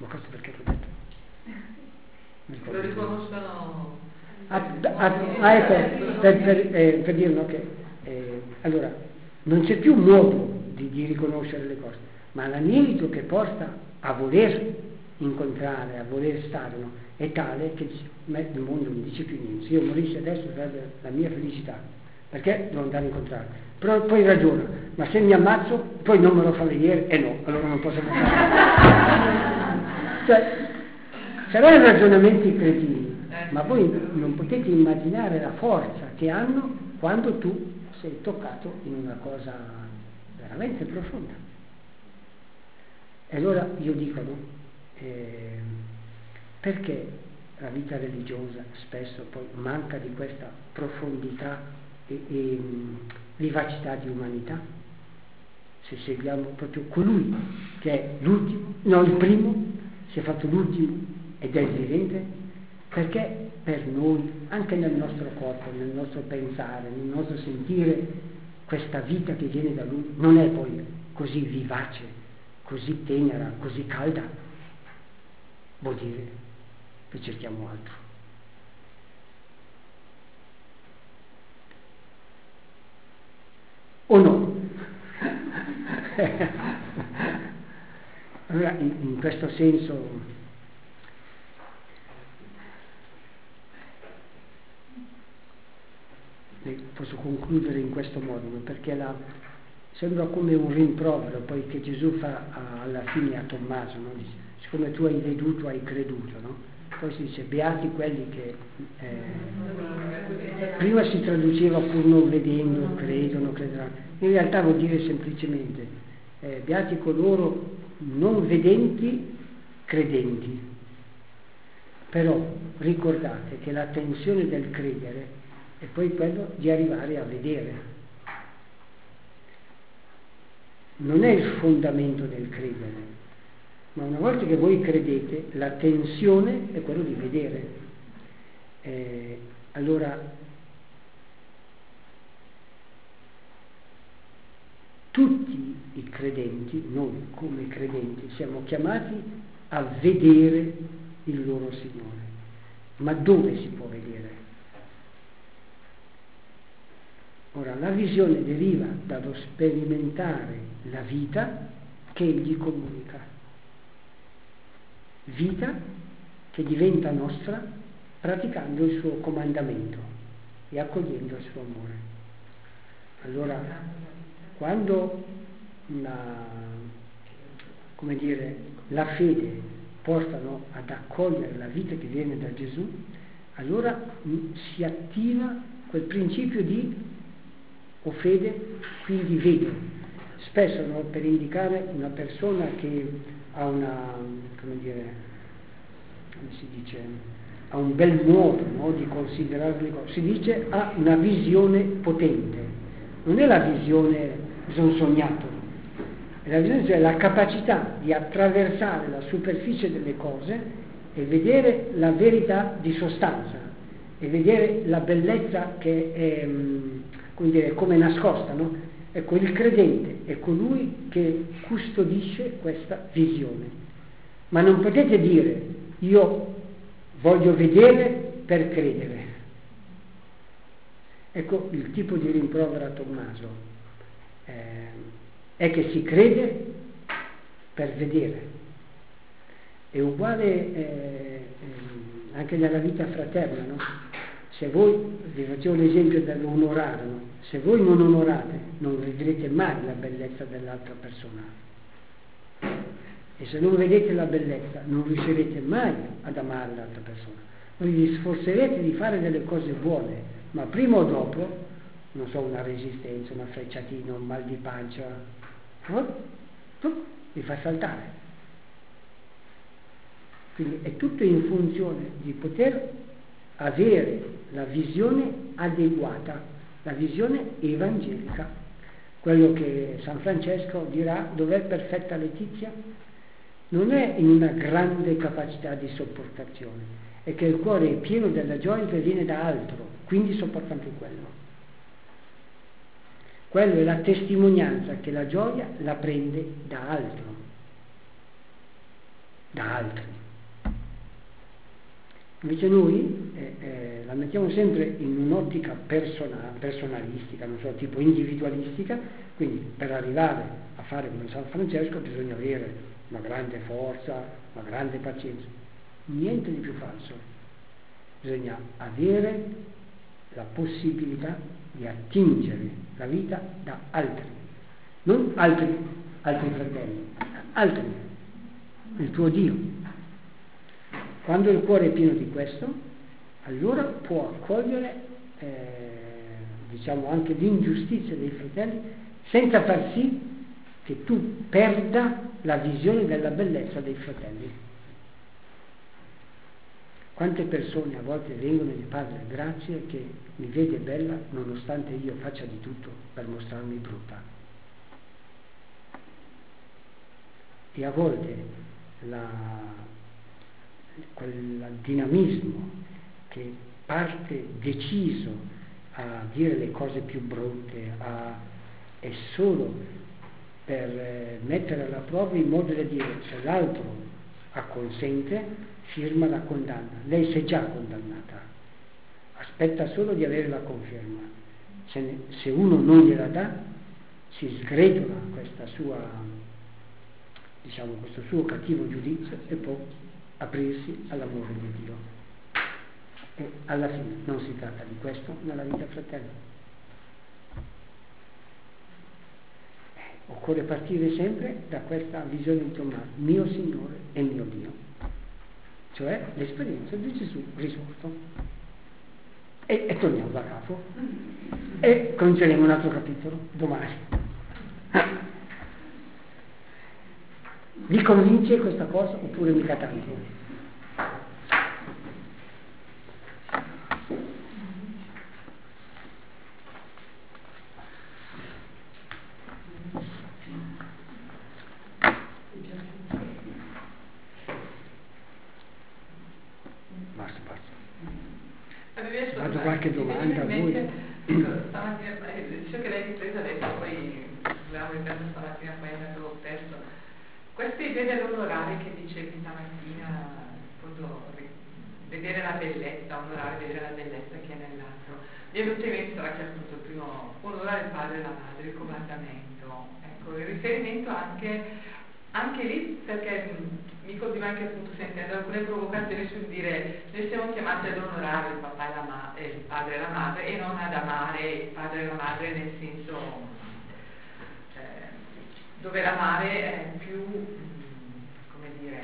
Ma questo perché l'ho detto? Lo riconoscono. Ecco, per dirlo che allora non c'è più modo di riconoscere le cose, ma l'anelito che porta a voler incontrare, a voler stare, no, è tale che il mondo non dice più niente. Se io morissi adesso sarebbe la mia felicità, perché devo andare a incontrare. Però poi ragiona, ma se mi ammazzo poi non me lo fa vedere, e no, allora non posso ammazzare. Cioè, saranno ragionamenti cretini, ma voi non potete immaginare la forza che hanno quando tu sei toccato in una cosa veramente profonda. E allora io dico, no? Perché la vita religiosa spesso poi manca di questa profondità e vivacità di umanità? Se seguiamo proprio colui che è l'ultimo, no, il primo, si è fatto l'ultimo ed è il vivente, perché per noi, anche nel nostro corpo, nel nostro pensare, nel nostro sentire, questa vita che viene da lui non è poi così vivace, così tenera, così calda? Vuol dire che cerchiamo altro. O no? Allora, in questo senso posso concludere in questo modo, perché sembra come un rimprovero poi che Gesù fa alla fine a Tommaso, no? Dice, siccome tu hai veduto, hai creduto, no? Poi si dice beati quelli che prima si traduceva pur non vedendo, credono, crederanno. In realtà vuol dire semplicemente beati coloro non vedenti, credenti. Però ricordate che la tensione del credere è poi quello di arrivare a vedere. Non è il fondamento del credere, ma una volta che voi credete, la tensione è quello di vedere. Allora, tutti i credenti, noi come credenti, siamo chiamati a vedere il loro Signore. Ma dove si può vedere? Ora, la visione deriva dallo sperimentare la vita che Egli comunica. Vita che diventa nostra praticando il suo comandamento e accogliendo il suo amore. Allora, quando la fede portano ad accogliere la vita che viene da Gesù, allora si attiva quel principio di o fede, quindi vedo. Spesso, no, per indicare una persona che ha ha un bel modo, no, di considerare le cose, si dice ha una visione potente. Non è la visione di un sognato, è la visione, cioè la capacità di attraversare la superficie delle cose e vedere la verità di sostanza e vedere la bellezza che è come nascosta, no? Ecco, il credente è colui che custodisce questa visione. Ma non potete dire io voglio vedere per credere. Ecco, il tipo di rimprovero a Tommaso è che si crede per vedere. È uguale anche nella vita fraterna, no? Se voi, vi facevo l'esempio dell'onorare, no? Se voi non onorate, non vedrete mai la bellezza dell'altra persona. E se non vedete la bellezza, non riuscirete mai ad amare l'altra persona. Voi vi sforzerete di fare delle cose buone, ma prima o dopo, non so, una resistenza, una frecciatina, un mal di pancia, vi fa saltare. Quindi è tutto in funzione di poter avere la visione adeguata, la visione evangelica, quello che San Francesco dirà dov'è perfetta letizia, non è in una grande capacità di sopportazione, è che il cuore è pieno della gioia che viene da altro, quindi sopporta anche quello. Quello è la testimonianza che la gioia la prende da altro. da altri. Invece noi la mettiamo sempre in un'ottica personalistica, non so, tipo individualistica, quindi per arrivare a fare come San Francesco bisogna avere una grande forza, una grande pazienza. Niente di più falso. Bisogna avere la possibilità di attingere la vita da altri, non altri fratelli, altri, il tuo Dio. Quando il cuore è pieno di questo, allora può accogliere diciamo anche l'ingiustizia dei fratelli senza far sì che tu perda la visione della bellezza dei fratelli. Quante persone a volte vengono e mi Padre, grazie che mi vede bella nonostante io faccia di tutto per mostrarmi brutta. E a volte quel dinamismo che parte deciso a dire le cose più brutte, è solo per mettere alla prova in modo da dire se l'altro acconsente firma la condanna. Lei si è già condannata, aspetta solo di avere la conferma. Se uno non gliela dà, si sgretola questa sua, diciamo, questo suo cattivo giudizio e può aprirsi all'amore di Dio. E alla fine non si tratta di questo nella vita fratelli. Occorre partire sempre da questa visione di Tommaso, mio Signore e mio Dio, cioè l'esperienza di Gesù risorto. E torniamo da capo e cominceremo un altro capitolo domani. Vi convince questa cosa oppure mica tanto? Faccio qualche domanda a voi. Stamattina, dicevo che lei ripresa adesso, poi volevamo riprendere stamattina, poi è andato lo stesso. Questa idea dell'onorare che dicevi stamattina, appunto, vedere la bellezza, onorare, vedere la bellezza che è nell'altro. Mi è venuto in mente che appunto il primo, onorare il padre e la madre, il comandamento. Ecco, il riferimento anche lì, perché mi colpiva anche appunto sentendo alcune provocazioni sul dire noi siamo chiamati ad onorare il papà e il padre e la madre e non ad amare il padre e la madre nel senso dove l'amare è più, come dire,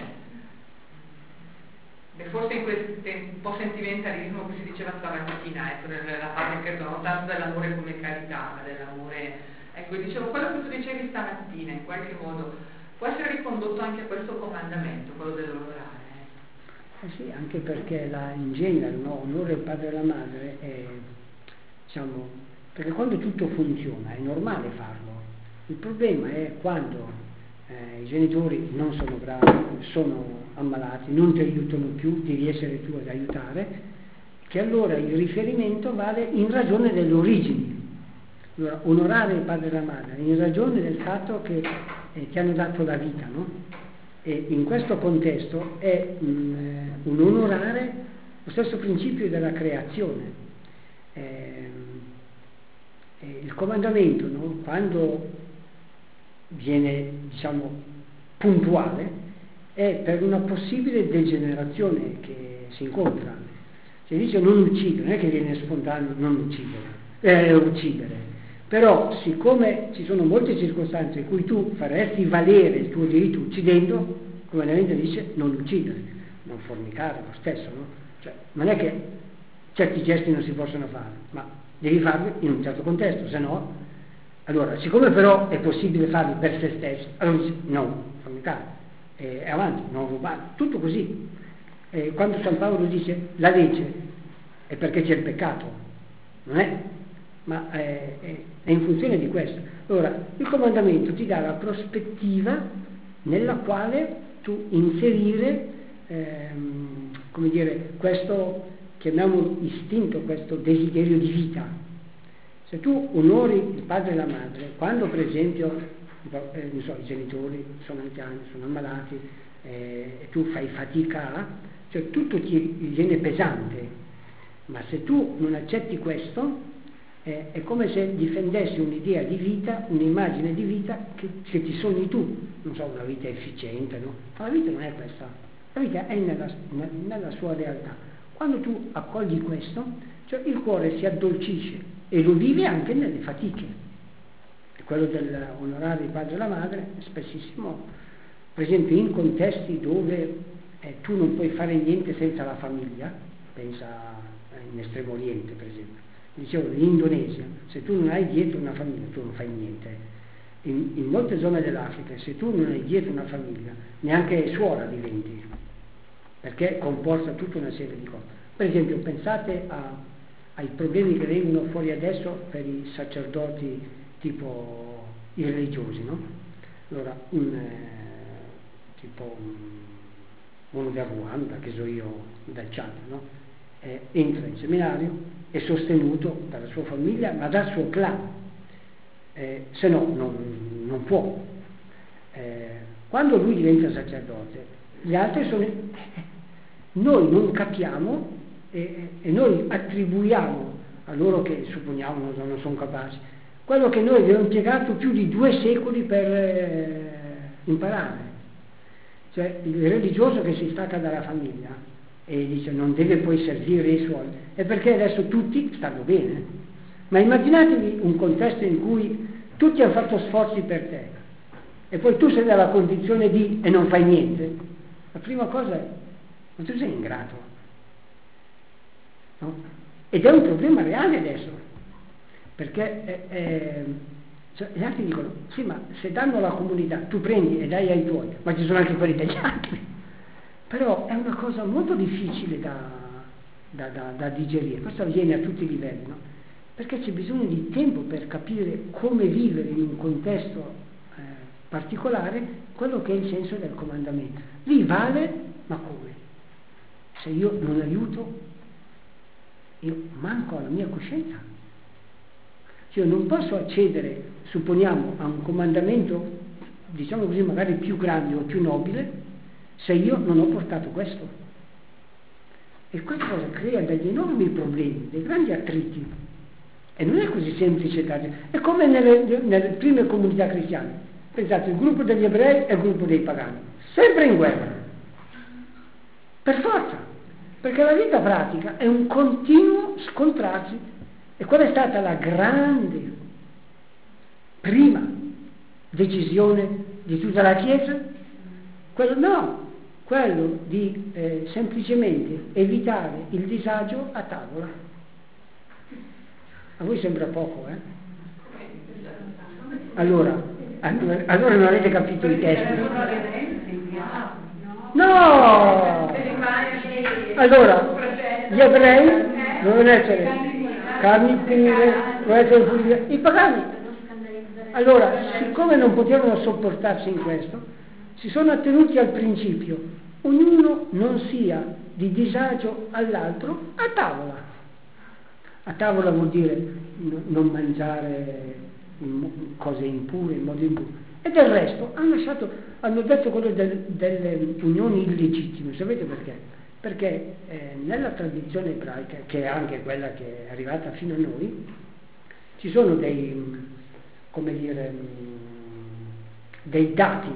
forse in questo un po' sentimentalismo che si diceva stamattina, ecco, nella parte che non tanto dell'amore come carità, ma dell'amore, ecco, dicevo, quello che tu dicevi stamattina in qualche modo può essere ricondotto anche a questo comandamento, quello dell'onorare. Sì, anche perché in genere, no, onore il padre e la madre è, diciamo, perché quando tutto funziona è normale farlo. Il problema è quando i genitori non sono bravi, sono ammalati, non ti aiutano più, devi essere tu ad aiutare, che allora il riferimento vale in ragione delle origini. Allora, onorare il padre e la madre in ragione del fatto che ti hanno dato la vita, no? E in questo contesto è un onorare lo stesso principio della creazione. Il comandamento, no? Quando viene, diciamo, puntuale, è per una possibile degenerazione che si incontra. Si dice non uccidere, non è che viene spontaneo non uccidere. Però, siccome ci sono molte circostanze in cui tu faresti valere il tuo diritto uccidendo, come la legge dice, non uccidere, non fornicare, lo stesso, no? Cioè, non è che certi gesti non si possono fare, ma devi farli in un certo contesto, se no, allora, siccome però è possibile farli per se stesso, allora dice, no, fornicare, e avanti, non rubare, tutto così. Quando San Paolo dice la legge è perché c'è il peccato, non è? Ma è in funzione di questo. Allora, il comandamento ti dà la prospettiva nella quale tu inserire, come dire, questo, chiamiamolo istinto, questo desiderio di vita. Se tu onori il padre e la madre, quando per esempio non so, i genitori sono anziani, sono ammalati, e tu fai fatica, cioè tutto ti viene pesante, ma se tu non accetti questo, è come se difendessi un'idea di vita, un'immagine di vita che ti sogni tu, non so, una vita efficiente, no? Ma la vita non è questa, la vita è nella sua realtà. Quando tu accogli questo, cioè il cuore si addolcisce e lo vive anche nelle fatiche. Quello dell'onorare il padre e la madre, spessissimo, per esempio in contesti dove tu non puoi fare niente senza la famiglia, pensa in Estremo Oriente per esempio, dicevo in Indonesia, se tu non hai dietro una famiglia tu non fai niente, in molte zone dell'Africa se tu non hai dietro una famiglia neanche suora diventi, perché comporta tutta una serie di cose. Per esempio pensate ai problemi che vengono fuori adesso per i sacerdoti tipo i religiosi, no? Allora uno del Ruanda, che so io, del Chad, no? Entra in seminario, è sostenuto dalla sua famiglia ma dal suo clan, se no non può. Quando lui diventa sacerdote gli altri sono noi non capiamo e noi attribuiamo a loro che supponiamo non sono capaci quello che noi abbiamo impiegato più di 2 secoli per imparare. Cioè il religioso che si stacca dalla famiglia e dice non deve poi servire i suoi, è perché adesso tutti stanno bene. Ma immaginatevi un contesto in cui tutti hanno fatto sforzi per te e poi tu sei nella condizione di e non fai niente. La prima cosa è ma tu sei ingrato, no? Ed è un problema reale adesso, perché cioè, gli altri dicono sì, ma se danno alla comunità tu prendi e dai ai tuoi, ma ci sono anche quelli degli altri. Però è una cosa molto difficile da digerire, questo avviene a tutti i livelli, no? Perché c'è bisogno di tempo per capire come vivere in un contesto particolare quello che è il senso del comandamento. Lì vale, ma come? Se io non aiuto, io manco alla mia coscienza. Cioè io non posso accedere, supponiamo, a un comandamento, diciamo così, magari più grande o più nobile, se io non ho portato questo. E questa cosa crea degli enormi problemi, dei grandi attriti. E non è così semplice da dire. È come nelle prime comunità cristiane. Pensate, il gruppo degli ebrei e il gruppo dei pagani. Sempre in guerra. Per forza. Perché la vita pratica è un continuo scontrarsi. E qual è stata la grande prima decisione di tutta la Chiesa? Quello di semplicemente evitare il disagio a tavola. A voi sembra poco, eh? Allora non avete capito i testi. No! Allora, gli ebrei dovevano essere carni pure, dovevano essere pure. I pagani. Allora, siccome non potevano sopportarsi in questo, si sono attenuti al principio, ognuno non sia di disagio all'altro a tavola. A tavola vuol dire non mangiare cose impure, in modo impuro. E del resto hanno detto quello delle unioni illegittime. Sapete perché? Perché nella tradizione ebraica, che è anche quella che è arrivata fino a noi, ci sono dei dati,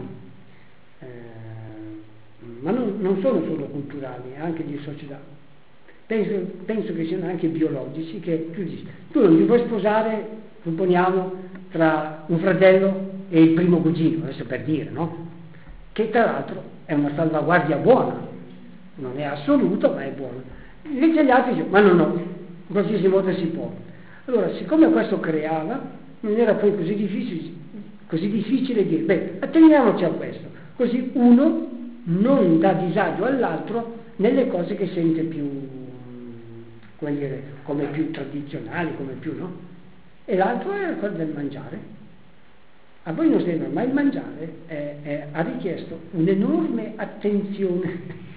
ma non sono solo culturali, anche di società. Penso che siano anche biologici, che tu non ti puoi sposare, supponiamo, tra un fratello e il primo cugino, adesso per dire, no? Che tra l'altro è una salvaguardia buona, non è assoluto ma è buona. Invece gli altri dicono, ma no, in qualsiasi modo si può. Allora, siccome questo creava, non era poi così difficile dire, beh, atteniamoci a questo, così uno non dà disagio all'altro nelle cose che sente più, come dire, come più tradizionali, come più, no? E l'altro è quello del mangiare. A voi non sembra, ma il mangiare ha richiesto un'enorme attenzione,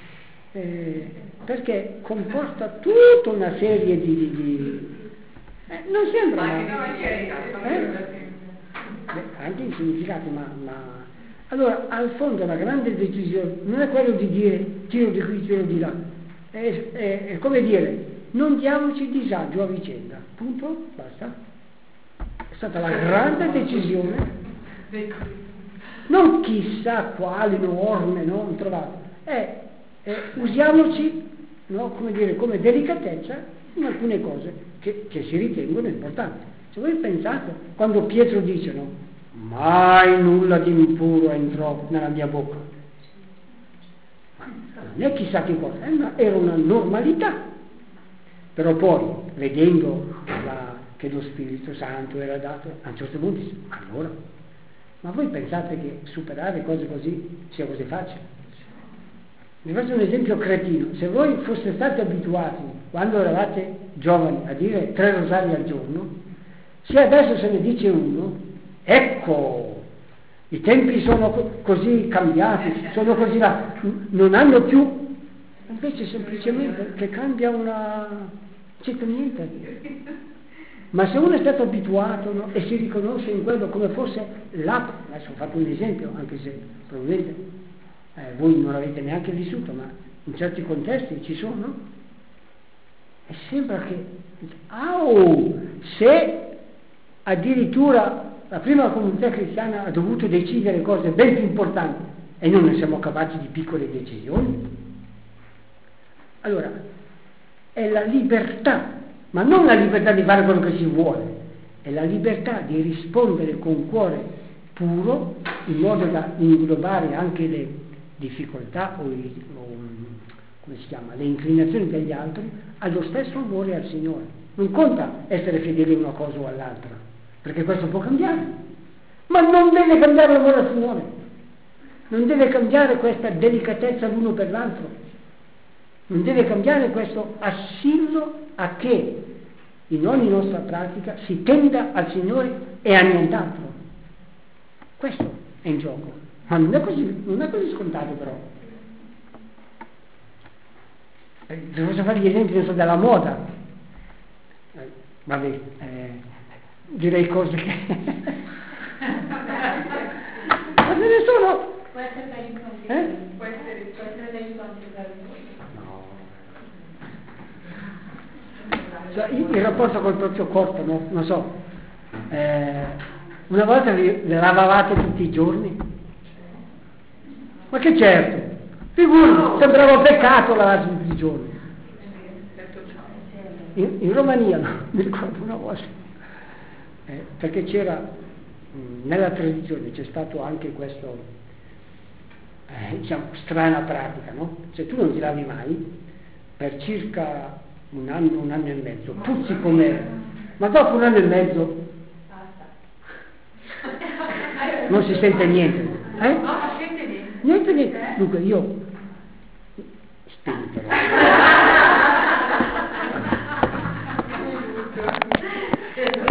perché comporta tutta una serie di non sembra, anche in significati, ma allora al fondo la grande decisione non è quello di dire tiro di qui, tiro di là, è come dire non diamoci disagio a vicenda, punto, basta. È stata la grande decisione, non chissà quali norme non trovate, usiamoci, no, come dire, come delicatezza in alcune cose che si ritengono importanti. Se voi pensate, quando Pietro dice no, mai nulla di impuro entrò nella mia bocca, ma non è chissà che cosa, era una normalità. Però poi, vedendo che lo Spirito Santo era dato, a un certo punto dice, allora, ma voi pensate che superare cose così sia così facile? Vi faccio un esempio cretino. Se voi foste stati abituati, quando eravate giovani, a dire 3 rosari al giorno, se adesso se ne dice uno, ecco, i tempi sono così cambiati, sono così là, non hanno più, invece semplicemente che cambia c'è niente. Ma se uno è stato abituato, no, e si riconosce in quello come fosse adesso ho fatto un esempio, anche se probabilmente voi non l'avete neanche vissuto, ma in certi contesti ci sono, e sembra che se addirittura la prima comunità cristiana ha dovuto decidere cose ben più importanti e noi non siamo capaci di piccole decisioni, allora è la libertà, ma non la libertà di fare quello che si vuole, è la libertà di rispondere con cuore puro in modo da inglobare anche le difficoltà come si chiama, le inclinazioni degli altri allo stesso amore al Signore. Non conta essere fedeli a una cosa o all'altra, perché questo può cambiare, ma non deve cambiare l'amore al Signore, non deve cambiare questa delicatezza l'uno per l'altro, non deve cambiare questo assillo a che in ogni nostra pratica si tenda al Signore e a nient'altro. Questo è in gioco, ma non è così scontato però. Se posso fare gli esempi della moda, direi cose che ma ce ne sono. Può essere dagli incontri, può essere dagli incontri per Cioè, il rapporto col proprio corpo, no? Non so, una volta vi lavavate tutti i giorni? Ma che certo, figurati, sembrava peccato lavarsi tutti i giorni. In Romania, no? Mi ricordo una volta, perché c'era, nella tradizione c'è stato anche questo, diciamo, strana pratica, no? Se tu non ti lavi mai, per circa un anno e mezzo, puzzi come, ma dopo un anno e mezzo non si sente niente, niente. Dunque io spinto